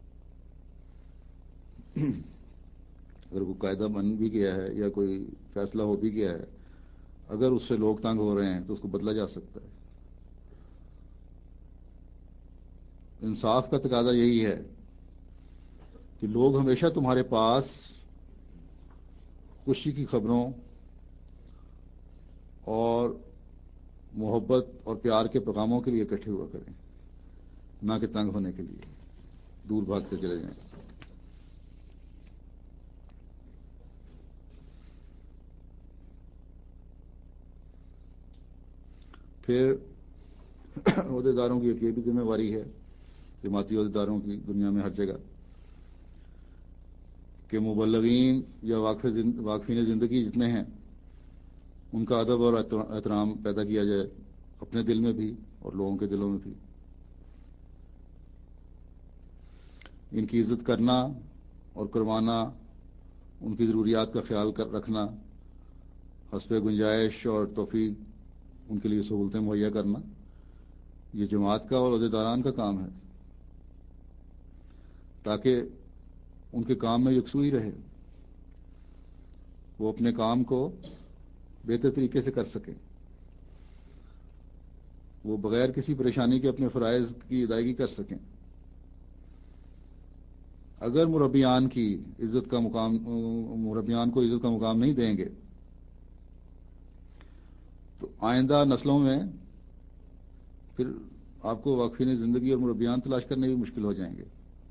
اگر کوئی قاعدہ بن بھی گیا ہے یا کوئی فیصلہ ہو بھی گیا ہے، اگر اس سے لوگ تنگ ہو رہے ہیں تو اس کو بدلا جا سکتا ہے۔ انصاف کا تقاضا یہی ہے کہ لوگ ہمیشہ تمہارے پاس خوشی کی خبروں اور محبت اور پیار کے پیغاموں کے لیے اکٹھے ہوا کریں، نہ کہ تنگ ہونے کے لیے دور بھاگتے چلے جائیں۔ پھر عہدیداروں کی ایک یہ بھی ذمہ داری ہے، جماعتی عہدیداروں کی دنیا میں ہر جگہ، کہ مبلغین یا واقفین زندگی جتنے ہیں ان کا ادب اور احترام پیدا کیا جائے، اپنے دل میں بھی اور لوگوں کے دلوں میں بھی۔ ان کی عزت کرنا اور کروانا، ان کی ضروریات کا خیال کر رکھنا، حسب گنجائش اور توفیق ان کے لیے سہولتیں مہیا کرنا، یہ جماعت کا اور عہدیداران کا کام ہے، تاکہ ان کے کام میں یکسوئی رہے، وہ اپنے کام کو بہتر طریقے سے کر سکیں، وہ بغیر کسی پریشانی کے اپنے فرائض کی ادائیگی کر سکیں۔ اگر مربیان کی عزت کا مقام مربیان کو عزت کا مقام نہیں دیں گے تو آئندہ نسلوں میں پھر آپ کو واقفین زندگی اور مربیان تلاش کرنے بھی مشکل ہو جائیں گے۔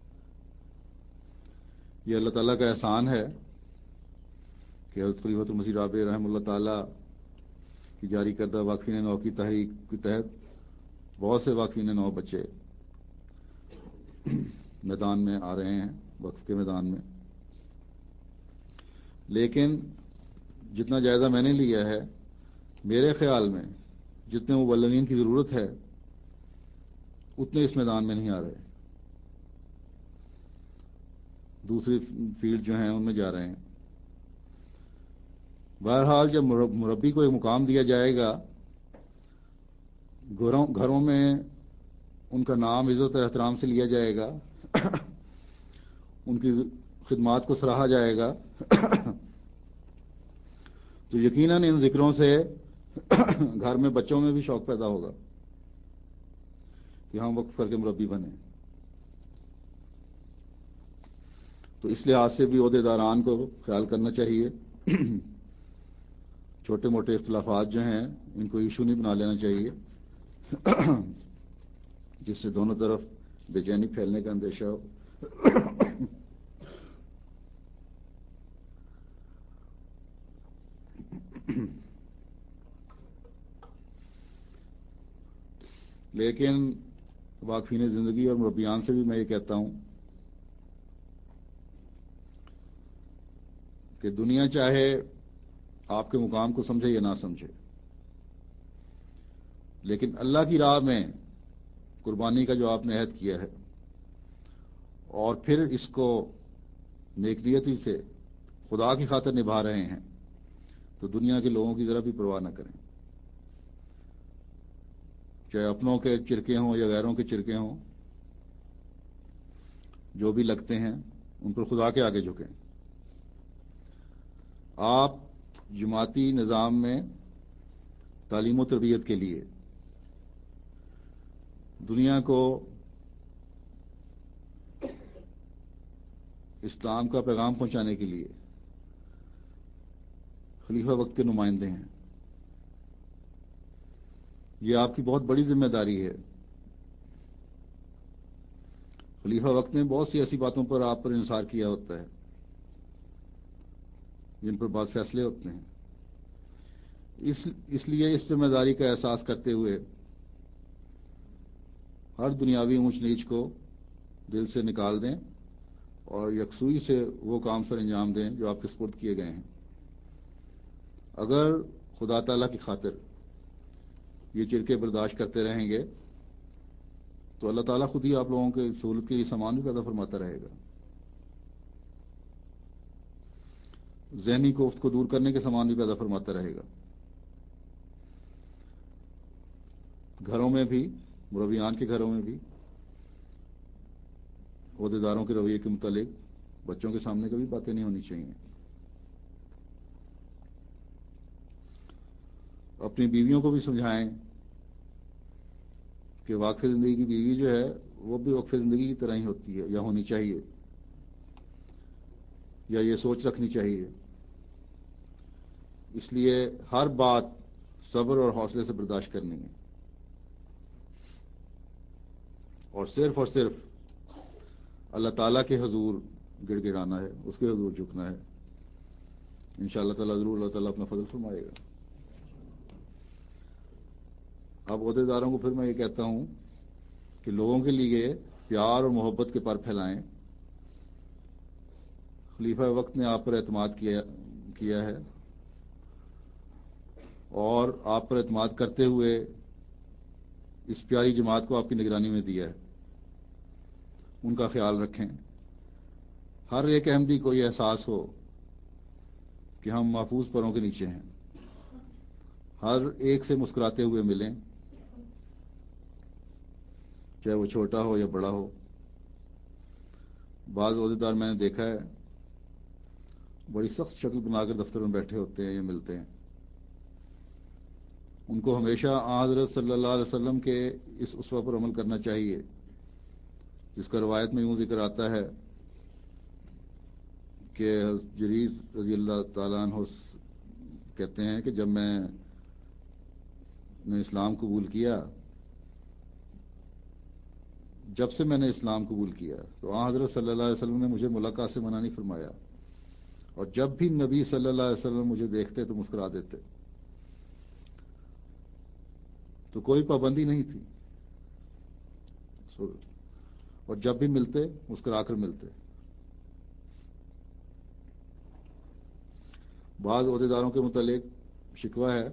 یہ اللہ تعالیٰ کا احسان ہے کہ حضرت خلیفۃ المسیح رابع رحمہ اللہ تعالیٰ کی جاری کردہ واقفین نو کی تحریک کے تحت بہت سے واقفین نو بچے میدان میں آ رہے ہیں، وقف کے میدان میں۔ لیکن جتنا جائزہ میں نے لیا ہے، میرے خیال میں جتنے مبلغین کی ضرورت ہے اتنے اس میدان میں نہیں آ رہے، دوسری فیلڈ جو ہیں ان میں جا رہے ہیں۔ بہرحال جب مربی کو ایک مقام دیا جائے گا، گھروں گھروں میں ان کا نام عزت اور احترام سے لیا جائے گا، ان کی خدمات کو سراہا جائے گا، تو یقیناً ان ذکروں سے گھر میں بچوں میں بھی شوق پیدا ہوگا کہ ہم وقف کر کے مربی بنیں۔ تو اس لحاظ سے بھی عہدیداران کو خیال کرنا چاہیے، چھوٹے موٹے اختلافات جو ہیں ان کو ایشو نہیں بنا لینا چاہیے جس سے دونوں طرف بے چینی پھیلنے کا اندیشہ ہو۔ لیکن واقفین زندگی اور مربیان سے بھی میں یہ کہتا ہوں کہ دنیا چاہے آپ کے مقام کو سمجھے یا نہ سمجھے، لیکن اللہ کی راہ میں قربانی کا جو آپ نے عہد کیا ہے اور پھر اس کو نیک نیتی سے خدا کی خاطر نبھا رہے ہیں تو دنیا کے لوگوں کی ذرا بھی پرواہ نہ کریں، چاہے اپنوں کے چرکے ہوں یا غیروں کے چرکے ہوں، جو بھی لگتے ہیں ان پر خدا کے آگے جھکیں۔ آپ جماعتی نظام میں تعلیم و تربیت کے لیے، دنیا کو اسلام کا پیغام پہنچانے کے لیے خلیفہ وقت کے نمائندے ہیں۔ یہ آپ کی بہت بڑی ذمہ داری ہے۔ خلیفہ وقت نے بہت سی ایسی باتوں پر آپ پر انحصار کیا ہوتا ہے جن پر بعض فیصلے ہوتے ہیں۔ اس اس لیے اس ذمہ داری کا احساس کرتے ہوئے ہر دنیاوی اونچ نیچ کو دل سے نکال دیں اور یکسوئی سے وہ کام سر انجام دیں جو آپ کے سپرد کیے گئے ہیں۔ اگر خدا تعالیٰ کی خاطر یہ چرکے برداشت کرتے رہیں گے تو اللہ تعالیٰ خود ہی آپ لوگوں کے سہولت کے لیے سامان بھی پیدا فرماتا رہے گا۔ ذہنی کوفت کو دور کرنے کے سامان بھی پیدا فرماتا رہے گا۔ گھروں میں بھی، مربیان کے گھروں میں بھی عہدیداروں کے رویے کے متعلق بچوں کے سامنے کبھی باتیں نہیں ہونی چاہیے۔ اپنی بیویوں کو بھی سمجھائیں کہ واقف زندگی کی بیوی جو ہے وہ بھی وقف زندگی کی طرح ہی ہوتی ہے یا ہونی چاہیے، یا یہ سوچ رکھنی چاہیے۔ اس لیے ہر بات صبر اور حوصلے سے برداشت کرنی ہے اور صرف اور صرف اللہ تعالیٰ کے حضور گڑ گڑانا ہے، اس کے حضور جھکنا ہے۔ انشاءاللہ تعالیٰ ضرور اللہ تعالیٰ اپنا فضل فرمائے گا۔ اب عہدیداروں کو پھر میں یہ کہتا ہوں کہ لوگوں کے لیے پیار اور محبت کے پر پھیلائیں۔ خلیفہ وقت نے آپ پر اعتماد کیا کیا ہے اور آپ پر اعتماد کرتے ہوئے اس پیاری جماعت کو آپ کی نگرانی میں دیا ہے۔ ان کا خیال رکھیں۔ ہر ایک احمدی کو یہ احساس ہو کہ ہم محفوظ پروں کے نیچے ہیں۔ ہر ایک سے مسکراتے ہوئے ملیں، چاہے وہ چھوٹا ہو یا بڑا ہو۔ بعض عہدیدار میں نے دیکھا ہے بڑی سخت شکل بنا کر دفتر میں بیٹھے ہوتے ہیں یا ملتے ہیں۔ ان کو ہمیشہ آن حضرت صلی اللہ علیہ وسلم کے اس اسوہ پر عمل کرنا چاہیے جس کا روایت میں یوں ذکر آتا ہے کہ جریر رضی اللہ تعالیٰ عنہ کہتے ہیں کہ جب میں نے اسلام قبول کیا جب سے میں نے اسلام قبول کیا تو آن حضرت صلی اللہ علیہ وسلم نے مجھے ملاقات سے منع نہیں فرمایا، اور جب بھی نبی صلی اللہ علیہ وسلم مجھے دیکھتے تو مسکرا دیتے، تو کوئی پابندی نہیں تھی، اور جب بھی ملتے مسکرا کر ملتے۔ بعض عہدیداروں کے متعلق شکوہ ہے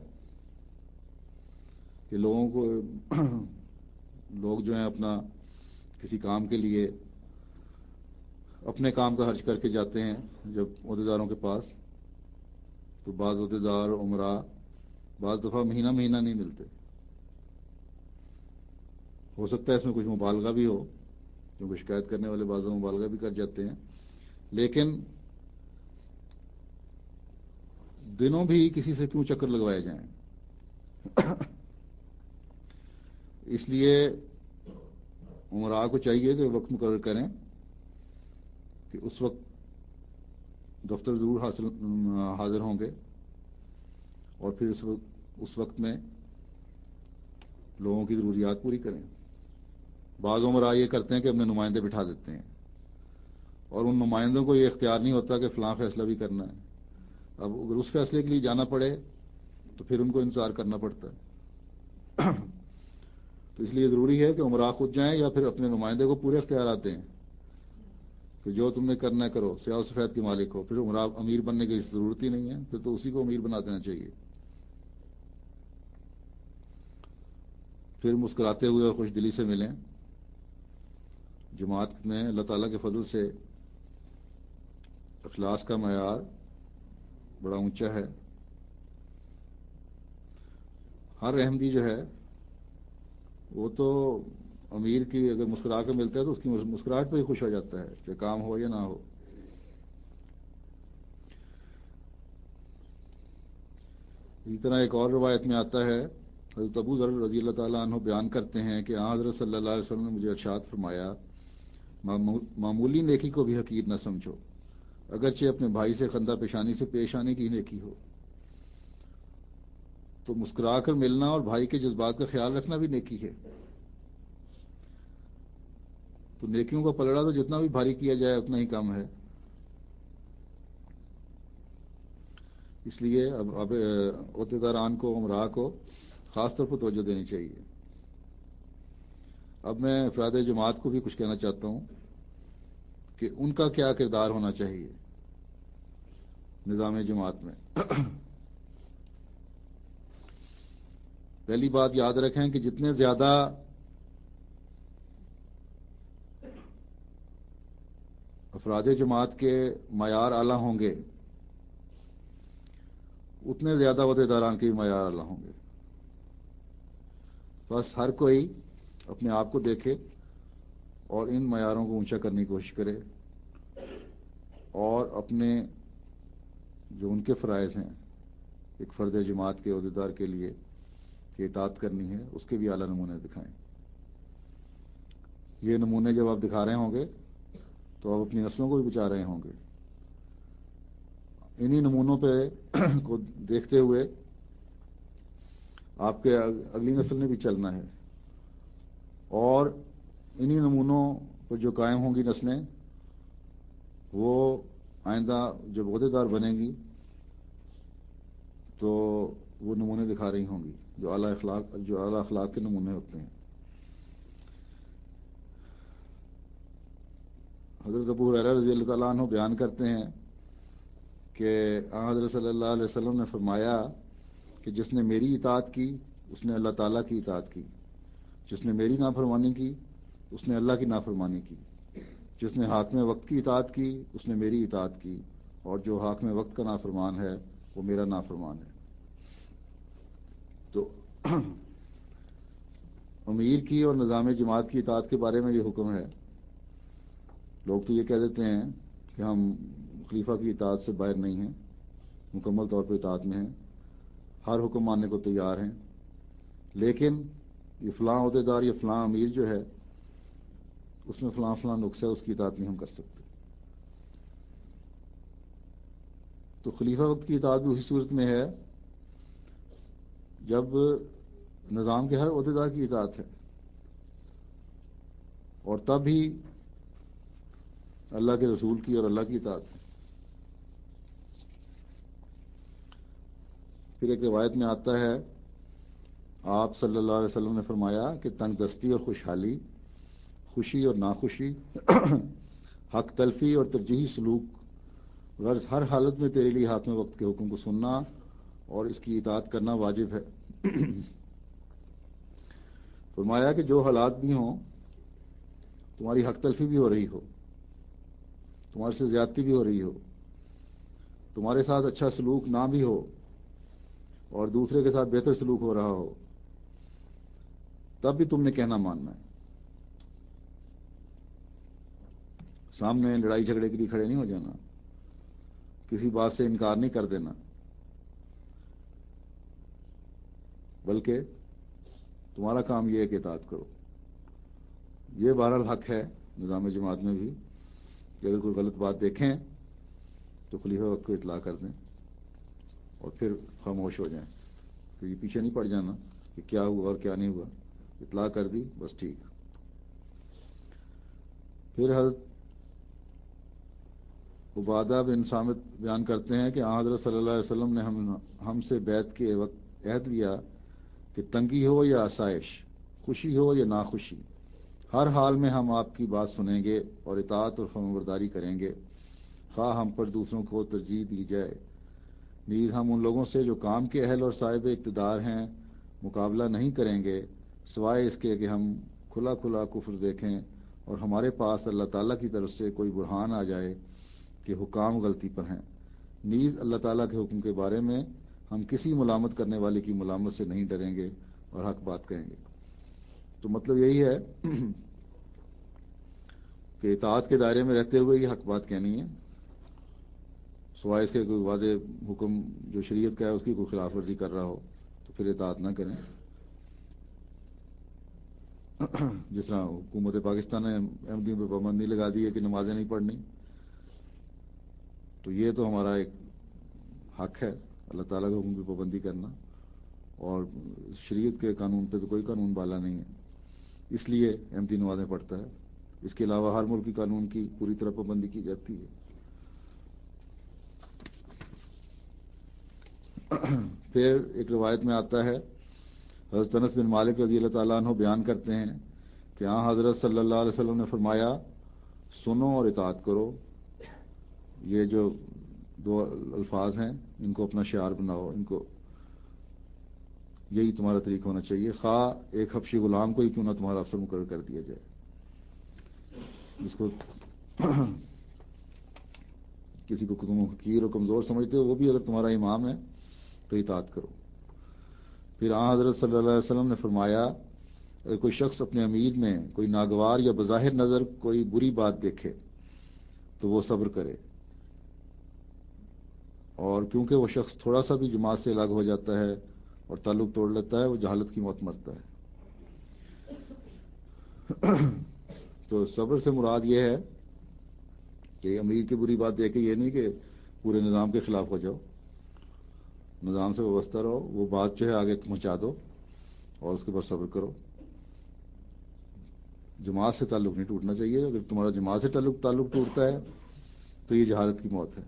کہ لوگوں کو لوگ جو ہیں اپنا کسی کام کے لیے اپنے کام کا خرچ کر کے جاتے ہیں جب عہدیداروں کے پاس، تو بعض عہدیدار عمرا بعض دفعہ مہینہ مہینہ نہیں ملتے۔ ہو سکتا ہے اس میں کچھ مبالغہ بھی ہو، کیونکہ شکایت کرنے والے بعض مبالغہ بھی کر جاتے ہیں، لیکن دنوں بھی کسی سے کیوں چکر لگوائے جائیں۔ اس لیے عمرا کو چاہیے کہ وقت مقرر کریں کہ اس وقت دفتر ضرور حاصل حاضر ہوں گے، اور پھر اس وقت اس وقت میں لوگوں کی ضروریات پوری کریں۔ بعض عمرا یہ کرتے ہیں کہ اپنے نمائندے بٹھا دیتے ہیں، اور ان نمائندوں کو یہ اختیار نہیں ہوتا کہ فلاں فیصلہ بھی کرنا ہے۔ اب اگر اس فیصلے کے لیے جانا پڑے تو پھر ان کو انتظار کرنا پڑتا ہے۔ تو اس لیے ضروری ہے کہ عمرا خود جائیں یا پھر اپنے نمائندے کو پورے اختیارات دیں کہ جو تم نے کرنا ہے کرو، سیاہ و سفید کے مالک ہو۔ پھر عمرا امیر بننے کی ضرورت ہی نہیں ہے، پھر تو اسی کو امیر بنا دینا چاہیے۔ پھر مسکراتے ہوئے اور خوش دلی سے ملیں۔ جماعت میں اللہ تعالیٰ کے فضل سے اخلاص کا معیار بڑا اونچا ہے. ہر احمدی جو ہے وہ تو امیر کی اگر مسکرا کے ملتا ہے تو اس کی مسکراہٹ پہ ہی خوش ہو جاتا ہے، کہ کام ہو یا نہ ہو. اسی طرح ایک اور روایت میں آتا ہے، حضرت ابو ذر رضی اللہ تعالیٰ عنہ بیان کرتے ہیں کہ آن حضرت صلی اللہ علیہ وسلم نے مجھے ارشاد فرمایا، معمولی نیکی کو بھی حقیر نہ سمجھو، اگرچہ اپنے بھائی سے خندہ پیشانی سے پیش آنے کی نیکی ہو. تو مسکرا کر ملنا اور بھائی کے جذبات کا خیال رکھنا بھی نیکی ہے. تو نیکیوں کا پلڑا تو جتنا بھی بھاری کیا جائے اتنا ہی کم ہے. اس لیے اب اب عہدیداران کو، امراء کو خاص طور پر توجہ دینی چاہیے. اب میں افراد جماعت کو بھی کچھ کہنا چاہتا ہوں کہ ان کا کیا کردار ہونا چاہیے نظام جماعت میں. پہلی بات یاد رکھیں کہ جتنے زیادہ افراد جماعت کے معیار اعلیٰ ہوں گے اتنے زیادہ عہدیداران کے بھی معیار اعلیٰ ہوں گے. بس ہر کوئی اپنے آپ کو دیکھے اور ان معیاروں کو اونچا کرنے کی کوشش کرے، اور اپنے جو ان کے فرائض ہیں ایک فرد جماعت کے عہدیدار کے لیے کہ اطاعت کرنی ہے، اس کے بھی اعلیٰ نمونے دکھائیں. یہ نمونے جب آپ دکھا رہے ہوں گے تو آپ اپنی نسلوں کو بھی بچا رہے ہوں گے. انہی نمونوں پہ کو دیکھتے ہوئے آپ کے اگلی نسل نے بھی چلنا ہے، اور انہی نمونوں پر جو قائم ہوں گی نسلیں وہ آئندہ جب عہدیدار بنیں گی تو وہ نمونے دکھا رہی ہوں گی جو اعلیٰ اخلاق جو اعلیٰ اخلاق کے نمونے ہوتے ہیں. حضرت ابو ہریرہ رضی اللہ تعالیٰ عنہ بیان کرتے ہیں کہ حضرت صلی اللہ علیہ وسلم نے فرمایا کہ جس نے میری اطاعت کی اس نے اللہ تعالیٰ کی اطاعت کی، جس نے میری نافرمانی کی اس نے اللہ کی نافرمانی کی، جس نے حاکم وقت کی اطاعت کی اس نے میری اطاعت کی، اور جو حاکم وقت کا نافرمان ہے وہ میرا نافرمان ہے. تو امیر کی اور نظام جماعت کی اطاعت کے بارے میں یہ حکم ہے. لوگ تو یہ کہہ دیتے ہیں کہ ہم خلیفہ کی اطاعت سے باہر نہیں ہیں، مکمل طور پر اطاعت میں ہیں، ہر حکم ماننے کو تیار ہیں، لیکن یہ فلاں عہدیدار یا فلاں امیر جو ہے اس میں فلاں فلاں نقص ہے، اس کی اطاعت نہیں ہم کر سکتے. تو خلیفہ وقت کی اطاعت بھی اسی صورت میں ہے جب نظام کے ہر عہدیدار کی اطاعت ہے، اور تب ہی اللہ کے رسول کی اور اللہ کی اطاعت ہے. پھر ایک روایت میں آتا ہے آپ صلی اللہ علیہ وسلم نے فرمایا کہ تنگ دستی اور خوشحالی، خوشی اور ناخوشی، حق تلفی اور ترجیحی سلوک، غرض ہر حالت میں تیرے لیے حاکم وقت کے حکم کو سننا اور اس کی اطاعت کرنا واجب ہے. فرمایا کہ جو حالات بھی ہوں، تمہاری حق تلفی بھی ہو رہی ہو، تمہارے سے زیادتی بھی ہو رہی ہو، تمہارے ساتھ اچھا سلوک نہ بھی ہو اور دوسرے کے ساتھ بہتر سلوک ہو رہا ہو، تب بھی تم نے کہنا ماننا ہے. سامنے لڑائی جھگڑے کے لیے کھڑے نہیں ہو جانا، کسی بات سے انکار نہیں کر دینا، بلکہ تمہارا کام یہ ہے کہ اطاعت کرو. یہ بہرحال حق ہے نظام جماعت میں بھی کہ اگر کوئی غلط بات دیکھیں تو خلیفہ وقت کو اطلاع کر دیں اور پھر خاموش ہو جائیں. پھر یہ پیچھے نہیں پڑ جانا کہ کیا ہوا اور کیا نہیں ہوا، اطلاع کر دی بس ٹھیک. پھر حضرت عبادہ بن صامت بیان کرتے ہیں کہ حضرت صلی اللہ علیہ وسلم نے ہم ہم سے بیعت کے وقت عہد لیا کہ تنگی ہو یا آسائش، خوشی ہو یا ناخوشی، ہر حال میں ہم آپ کی بات سنیں گے اور اطاعت اور فرمانبرداری کریں گے، خواہ ہم پر دوسروں کو ترجیح دی جائے. نیز ہم ان لوگوں سے جو کام کے اہل اور صاحب اقتدار ہیں مقابلہ نہیں کریں گے سوائے اس کے کہ ہم کھلا کھلا کفر دیکھیں اور ہمارے پاس اللہ تعالیٰ کی طرف سے کوئی برہان آ جائے کہ حکام غلطی پر ہیں. نیز اللہ تعالیٰ کے حکم کے بارے میں ہم کسی ملامت کرنے والے کی ملامت سے نہیں ڈریں گے اور حق بات کہیں گے۔ تو مطلب یہی ہے کہ اطاعت کے دائرے میں رہتے ہوئے یہ حق بات کہنی ہے، سوائے اس کے کوئی واضح حکم جو شریعت کا ہے اس کی کوئی خلاف ورزی کر رہا ہو تو پھر اطاعت نہ کریں۔ جس طرح حکومت پاکستان نے احمدیوں پہ پابندی لگا دی ہے کہ نمازیں نہیں پڑھنی، تو یہ تو ہمارا ایک حق ہے اللہ تعالیٰ کے حکم کی پابندی کرنا، اور شریعت کے قانون پہ تو کوئی قانون بالا نہیں ہے، اس لیے احمدی نمازیں پڑھتا ہے۔ اس کے علاوہ ہر ملکی قانون کی پوری طرح پابندی کی جاتی ہے۔ پھر ایک روایت میں آتا ہے، حضرت انس بن مالک رضی اللہ تعالیٰ عنہ بیان کرتے ہیں کہ ہاں حضرت صلی اللہ علیہ وسلم نے فرمایا، سنو اور اطاعت کرو۔ یہ جو دو الفاظ ہیں ان کو اپنا شعار بناؤ، ان کو یہی تمہارا طریقہ ہونا چاہیے، خواہ ایک حبشی غلام کو ہی کیوں نہ تمہارا افسر مقرر کر دیا جائے، جس کو کسی کو تم حقیر اور کمزور سمجھتے ہو وہ بھی اگر تمہارا امام ہے تو اطاعت کرو۔ پھر آن حضرت صلی اللہ علیہ وسلم نے فرمایا، اگر کوئی شخص اپنے امیر میں کوئی ناگوار یا بظاہر نظر کوئی بری بات دیکھے تو وہ صبر کرے، اور کیونکہ وہ شخص تھوڑا سا بھی جماعت سے الگ ہو جاتا ہے اور تعلق توڑ لیتا ہے وہ جہالت کی موت مرتا ہے۔ تو صبر سے مراد یہ ہے کہ امیر کی بری بات دیکھ کے یہ نہیں کہ پورے نظام کے خلاف ہو جاؤ، نظام سے وابستہ رہو، وہ بات جو ہے آگے پہنچا دو اور اس کے بعد صبر کرو۔ جماعت سے تعلق نہیں ٹوٹنا چاہیے، اگر تمہارا جماعت سے تعلق تعلق ٹوٹتا ہے تو یہ جہالت کی موت ہے۔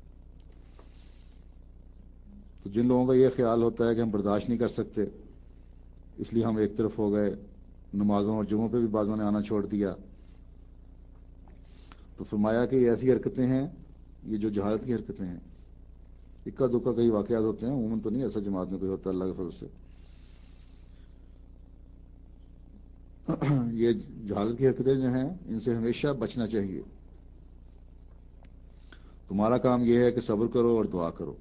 تو جن لوگوں کا یہ خیال ہوتا ہے کہ ہم برداشت نہیں کر سکتے اس لیے ہم ایک طرف ہو گئے، نمازوں اور جمعوں پہ بھی بعضوں نے آنا چھوڑ دیا، تو فرمایا کہ یہ ایسی حرکتیں ہیں، یہ جو جہالت کی حرکتیں ہیں، اکا دکا کئی واقعات ہوتے ہیں، عموماً تو نہیں ایسا جماعت میں کوئی ہوتا اللہ کے فضل سے۔ یہ جہالت کی حرکتیں جو ہیں ان سے ہمیشہ بچنا چاہیے۔ تمہارا کام یہ ہے کہ صبر کرو اور دعا کرو،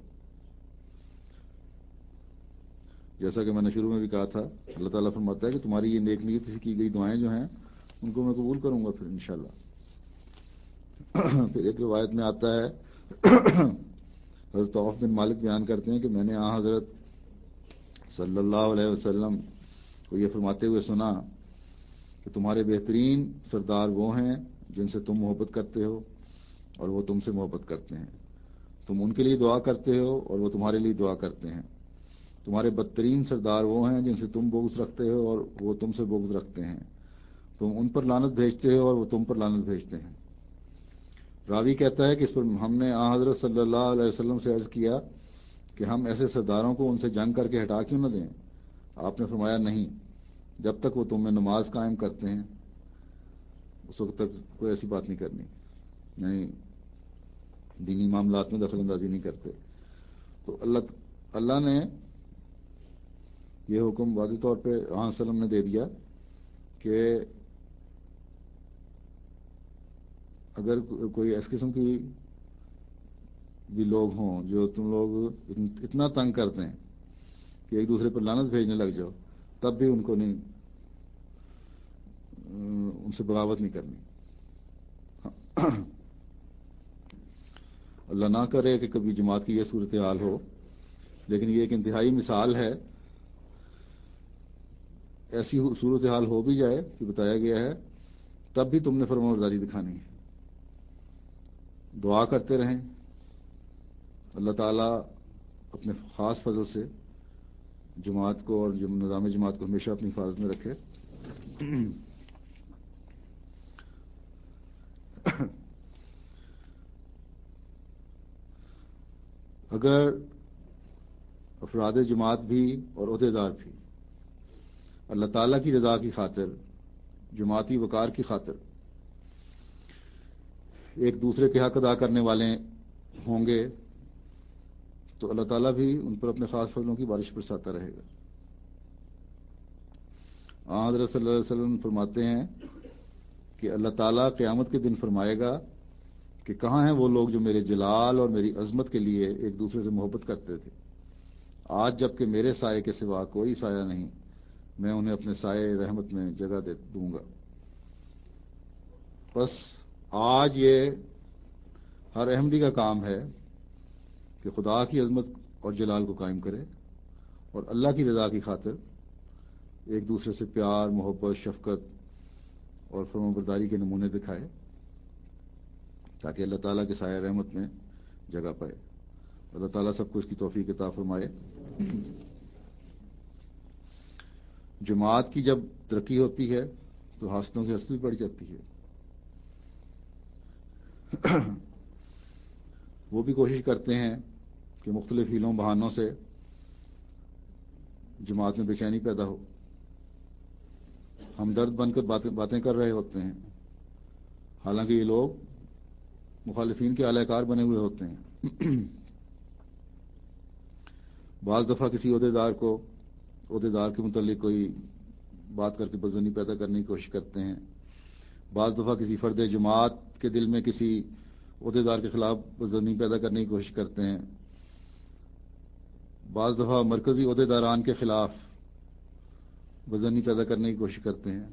جیسا کہ میں نے شروع میں بھی کہا تھا، اللہ تعالیٰ فرماتا ہے کہ تمہاری یہ نیک نیت سے کی گئی دعائیں جو ہیں ان کو میں قبول کروں گا پھر انشاءاللہ۔ پھر ایک روایت میں آتا ہے، حضرت عوف بن مالک بیان کرتے ہیں کہ میں نے آن حضرت صلی اللہ علیہ وسلم کو یہ فرماتے ہوئے سنا کہ تمہارے بہترین سردار وہ ہیں جن سے تم محبت کرتے ہو اور وہ تم سے محبت کرتے ہیں، تم ان کے لیے دعا کرتے ہو اور وہ تمہارے لیے دعا کرتے ہیں، تمہارے بدترین سردار وہ ہیں جن سے تم بغض رکھتے ہو اور وہ تم سے بغض رکھتے ہیں، تم ان پر لعنت بھیجتے ہو اور وہ تم پر لعنت بھیجتے ہیں۔ راوی کہتا ہے کہ اس پر ہم نے آن حضرت صلی اللہ علیہ وسلم سے عرض کیا کہ ہم ایسے سرداروں کو ان سے جنگ کر کے ہٹا کیوں نہ دیں؟ آپ نے فرمایا، نہیں، جب تک وہ تم میں نماز قائم کرتے ہیں اس وقت تک کوئی ایسی بات نہیں کرنی، نہیں دینی معاملات میں دخل اندازی نہیں کرتے۔ تو اللہ اللہ نے یہ حکم واضح طور پہ آن وسلم نے دے دیا کہ اگر کوئی اس قسم کی بھی لوگ ہوں جو تم لوگ اتنا تنگ کرتے ہیں کہ ایک دوسرے پر لعنت بھیجنے لگ جاؤ، تب بھی ان کو نہیں، ان سے بغاوت نہیں کرنی۔ اللہ نہ کرے کہ کبھی جماعت کی یہ صورتحال ہو، لیکن یہ ایک انتہائی مثال ہے، ایسی صورتحال ہو بھی جائے کہ بتایا گیا ہے تب بھی تم نے فرمانبرداری دکھانی ہے، دعا کرتے رہیں، اللہ تعالیٰ اپنے خاص فضل سے جماعت کو اور نظام جماعت کو ہمیشہ اپنی حفاظت میں رکھے۔ اگر افراد جماعت بھی اور عہدیدار بھی اللہ تعالیٰ کی رضا کی خاطر، جماعتی وقار کی خاطر ایک دوسرے کے حق ادا کرنے والے ہوں گے تو اللہ تعالیٰ بھی ان پر اپنے خاص فضلوں کی بارش برساتا رہے گا۔ آن حضرت صلی اللہ علیہ وسلم فرماتے ہیں کہ اللہ تعالیٰ قیامت کے دن فرمائے گا کہ کہاں ہیں وہ لوگ جو میرے جلال اور میری عظمت کے لیے ایک دوسرے سے محبت کرتے تھے. آج جب کہ میرے سائے کے سوا کوئی سایہ نہیں، میں انہیں اپنے سائے رحمت میں جگہ دے دوں گا. بس آج یہ ہر احمدی کا کام ہے کہ خدا کی عظمت اور جلال کو قائم کرے اور اللہ کی رضا کی خاطر ایک دوسرے سے پیار، محبت، شفقت اور فرمانبرداری کے نمونے دکھائے تاکہ اللہ تعالیٰ کے سایہ رحمت میں جگہ پائے. اللہ تعالیٰ سب کو اس کی توفیق عطا فرمائے. جماعت کی جب ترقی ہوتی ہے تو حسنوں کی حسد بھی بڑھ جاتی ہے. وہ بھی کوشش کرتے ہیں کہ مختلف ہیلوں بہانوں سے جماعت میں بے چینی پیدا ہو. ہمدرد بن کر باتیں باتیں کر رہے ہوتے ہیں، حالانکہ یہ لوگ مخالفین کے اعلی کار بنے ہوئے ہوتے ہیں. بعض دفعہ کسی عہدیدار کو عہدیدار کے متعلق کوئی بات کر کے بدظنی پیدا کرنے کی کوشش کرتے ہیں. بعض دفعہ کسی فرد جماعت کے دل میں کسی عہدیدار کے خلاف بدظنی پیدا کرنے کی کوشش کرتے ہیں. بعض دفعہ مرکزی عہدیداران کے خلاف بدظنی پیدا کرنے کی کوشش کرتے ہیں.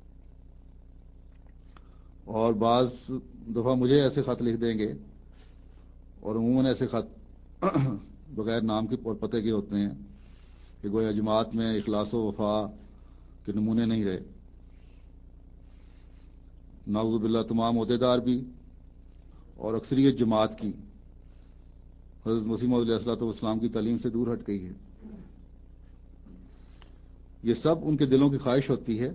اور بعض دفعہ مجھے ایسے خط لکھ دیں گے، اور عموماً ایسے خط بغیر نام کے اور پتے کے ہوتے ہیں کہ گویا جماعت میں اخلاص و وفا کے نمونے نہیں رہے. نعوذ باللہ تمام عہدیدار بھی اور اکثریت جماعت کی حضرت مسیح موعود علیہ الصلوۃ والسلام کی تعلیم سے دور ہٹ گئی ہے. یہ سب ان کے دلوں کی خواہش ہوتی ہے.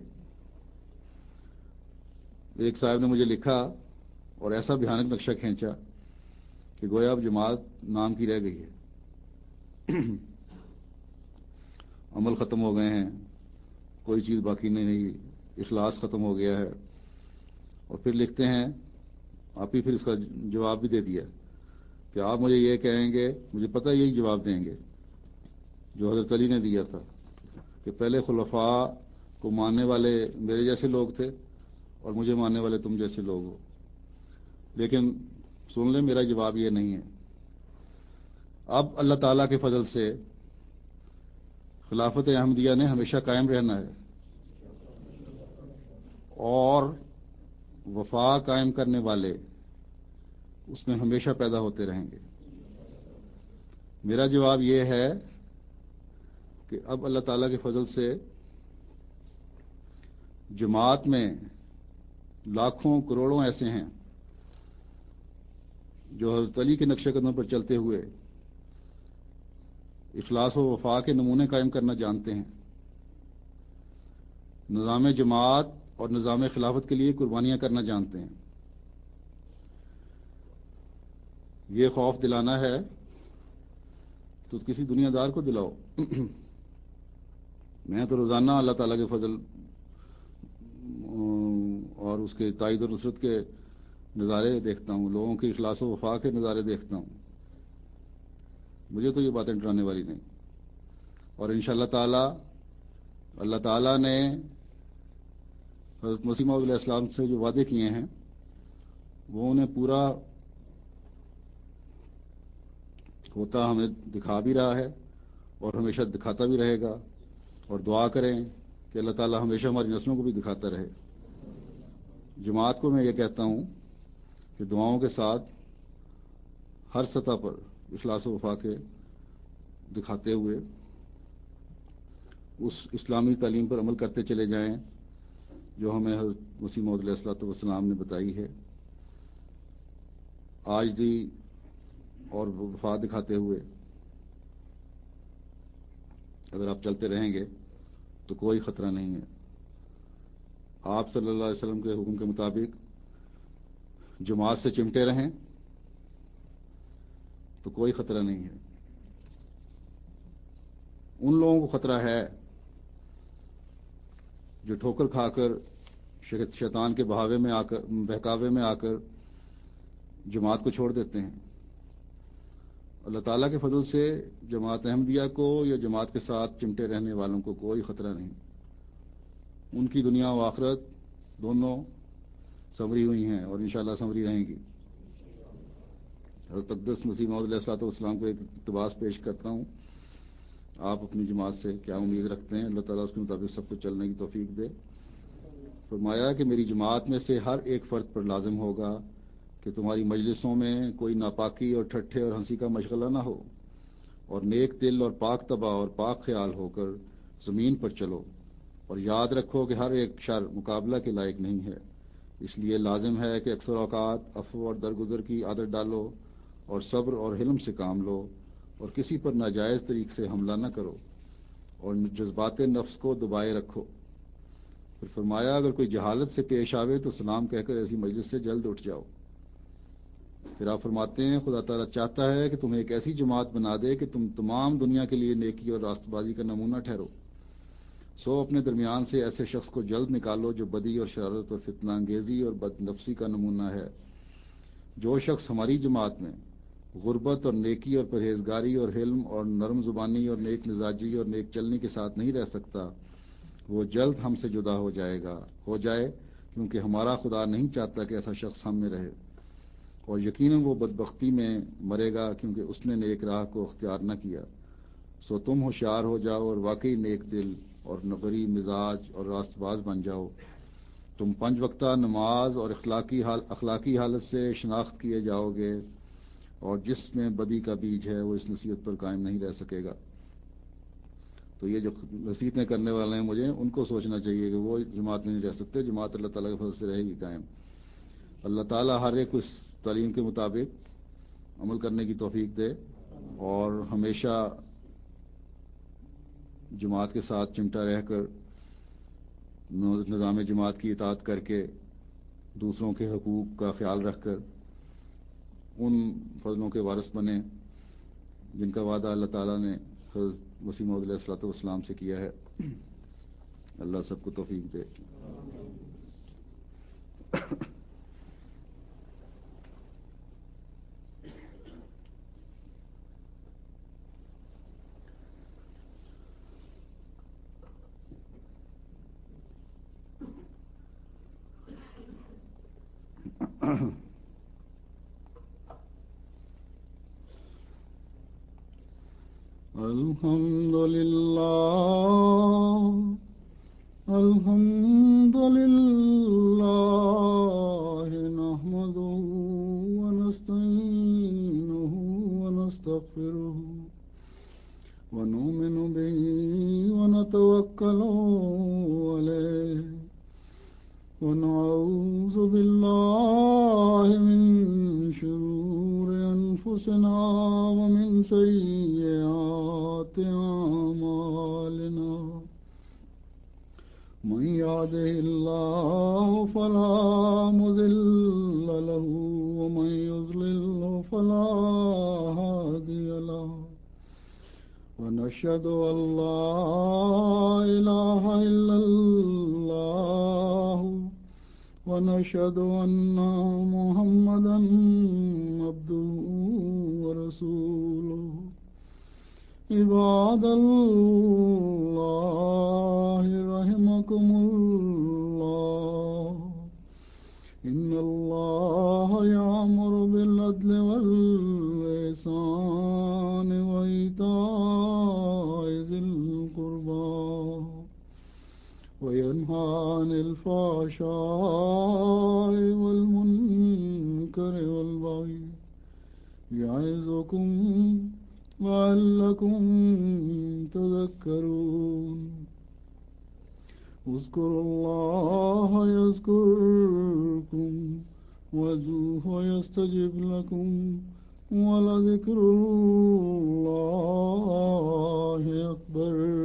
ایک صاحب نے مجھے لکھا اور ایسا بھیانک نقشہ کھینچا کہ گویا اب جماعت نام کی رہ گئی ہے، عمل ختم ہو گئے ہیں، کوئی چیز باقی نہیں رہی، اخلاص ختم ہو گیا ہے. اور پھر لکھتے ہیں، آپ ہی پھر اس کا جواب بھی دے دیا کہ آپ مجھے یہ کہیں گے، مجھے پتہ یہی جواب دیں گے جو حضرت علی نے دیا تھا کہ پہلے خلفاء کو ماننے والے میرے جیسے لوگ تھے اور مجھے ماننے والے تم جیسے لوگ ہو. لیکن سن لیں، میرا جواب یہ نہیں ہے. اب اللہ تعالیٰ کے فضل سے خلافت احمدیہ نے ہمیشہ قائم رہنا ہے اور وفا قائم کرنے والے اس میں ہمیشہ پیدا ہوتے رہیں گے. میرا جواب یہ ہے کہ اب اللہ تعالیٰ کے فضل سے جماعت میں لاکھوں کروڑوں ایسے ہیں جو حضرت علی کے نقش قدم پر چلتے ہوئے اخلاص و وفا کے نمونے قائم کرنا جانتے ہیں، نظام جماعت اور نظام خلافت کے لیے قربانیاں کرنا جانتے ہیں. یہ خوف دلانا ہے تو کسی دنیا دار کو دلاؤ. میں تو روزانہ اللہ تعالیٰ کے فضل اور اس کے تائید و نصرت کے نظارے دیکھتا ہوں، لوگوں کے اخلاص و وفا کے نظارے دیکھتا ہوں. مجھے تو یہ باتیں ڈرانے والی نہیں. اور انشاءاللہ تعالیٰ اللہ تعالیٰ نے حضرت مسیح موعود علیہ السلام سے جو وعدے کیے ہیں وہ انہیں پورا ہوتا ہمیں دکھا بھی رہا ہے اور ہمیشہ دکھاتا بھی رہے گا. اور دعا کریں کہ اللہ تعالیٰ ہمیشہ ہماری نسلوں کو بھی دکھاتا رہے. جماعت کو میں یہ کہتا ہوں کہ دعاؤں کے ساتھ ہر سطح پر اخلاص و وفا کے دکھاتے ہوئے اس اسلامی تعلیم پر عمل کرتے چلے جائیں جو ہمیں حضرت مسیح موعود علیہ الصلوۃ والسلام نے بتائی ہے. عاجزی اور وفا دکھاتے ہوئے اگر آپ چلتے رہیں گے تو کوئی خطرہ نہیں ہے. آپ صلی اللہ علیہ وسلم کے حکم کے مطابق جماعت سے چمٹے رہیں تو کوئی خطرہ نہیں ہے. ان لوگوں کو خطرہ ہے جو ٹھوکر کھا کر شیطان کے بہاوے میں آ کر بہکاوے میں آ کر جماعت کو چھوڑ دیتے ہیں. اللہ تعالیٰ کے فضل سے جماعت احمدیہ کو یا جماعت کے ساتھ چمٹے رہنے والوں کو کوئی خطرہ نہیں. ان کی دنیا و آخرت دونوں سنوری ہوئی ہیں اور انشاءاللہ سنوری رہیں گی. حضرت اقدس مسیح موعود علیہ الصلوۃ والسلام کو ایک اقتباس پیش کرتا ہوں. آپ اپنی جماعت سے کیا امید رکھتے ہیں؟ اللہ تعالیٰ اس کے مطابق سب کو چلنے کی توفیق دے. فرمایا کہ میری جماعت میں سے ہر ایک فرد پر لازم ہوگا کہ تمہاری مجلسوں میں کوئی ناپاکی اور ٹھٹھے اور ہنسی کا مشغلہ نہ ہو، اور نیک دل اور پاک طبع اور پاک خیال ہو کر زمین پر چلو، اور یاد رکھو کہ ہر ایک شر مقابلہ کے لائق نہیں ہے. اس لیے لازم ہے کہ اکثر اوقات عفو اور درگزر کی عادت ڈالو، اور صبر اور حلم سے کام لو، اور کسی پر ناجائز طریق سے حملہ نہ کرو، اور جذبات نفس کو دبائے رکھو. پھر فرمایا اگر کوئی جہالت سے پیش آوے تو سلام کہہ کر ایسی مجلس سے جلد اٹھ جاؤ. پھر آپ فرماتے ہیں خدا تعالیٰ چاہتا ہے کہ تمہیں ایک ایسی جماعت بنا دے کہ تم تمام دنیا کے لیے نیکی اور راست بازی کا نمونہ ٹھہرو. سو اپنے درمیان سے ایسے شخص کو جلد نکالو جو بدی اور شرارت اور فتنہ انگیزی اور بد نفسی کا نمونہ ہے. جو شخص ہماری جماعت میں غربت اور نیکی اور پرہیزگاری اور حلم اور نرم زبانی اور نیک مزاجی اور نیک چلنی کے ساتھ نہیں رہ سکتا، وہ جلد ہم سے جدا ہو جائے گا ہو جائے کیونکہ ہمارا خدا نہیں چاہتا کہ ایسا شخص ہم میں رہے، اور یقیناً وہ بدبختی میں مرے گا کیونکہ اس نے نیک راہ کو اختیار نہ کیا. سو تم ہوشیار ہو جاؤ اور واقعی نیک دل اور نبری مزاج اور راست باز بن جاؤ. تم پنج وقتہ نماز اور اخلاقی حال اخلاقی حالت سے شناخت کیے جاؤ گے، اور جس میں بدی کا بیج ہے وہ اس نصیحت پر قائم نہیں رہ سکے گا. تو یہ جو نصیحتیں کرنے والے ہیں مجھے ان کو سوچنا چاہیے کہ وہ جماعت میں نہیں رہ سکتے، جماعت اللہ تعالیٰ کے فضل سے رہے گی قائم. اللہ تعالیٰ ہر ایک اس تعلیم کے مطابق عمل کرنے کی توفیق دے، اور ہمیشہ جماعت کے ساتھ چمٹا رہ کر نظام جماعت کی اطاعت کر کے دوسروں کے حقوق کا خیال رکھ کر ان فضلوں کے وارث بنے جن کا وعدہ اللہ تعالیٰ نے حضرت مسیح موعود علیہ الصلوۃ والسلام سے کیا ہے. اللہ سب کو توفیق دے. الحمد للہ الحمد للہ نحمده ونستعینه ونستغفره ونؤمن به ونتوکل علیہ ونعوذ باللہ من شرور انفسنا ومن سیئات اعمالنا من يهده الله فلا مضل له ومن يضلل فلا هادي له ونشهد أن لا إله إلا الله ونشهد أن محمدا عبده ورسوله. عباد الله رحمكم الله إن الله يأمر بالعدل والإحسان وإيتاء ذي القربى وينهى عن الفحشاء والمنكر والبغي يعظكم لعلكم تذكرون. اذكروا الله يذكركم وادعوه يستجب لكم ولذكر الله أكبر.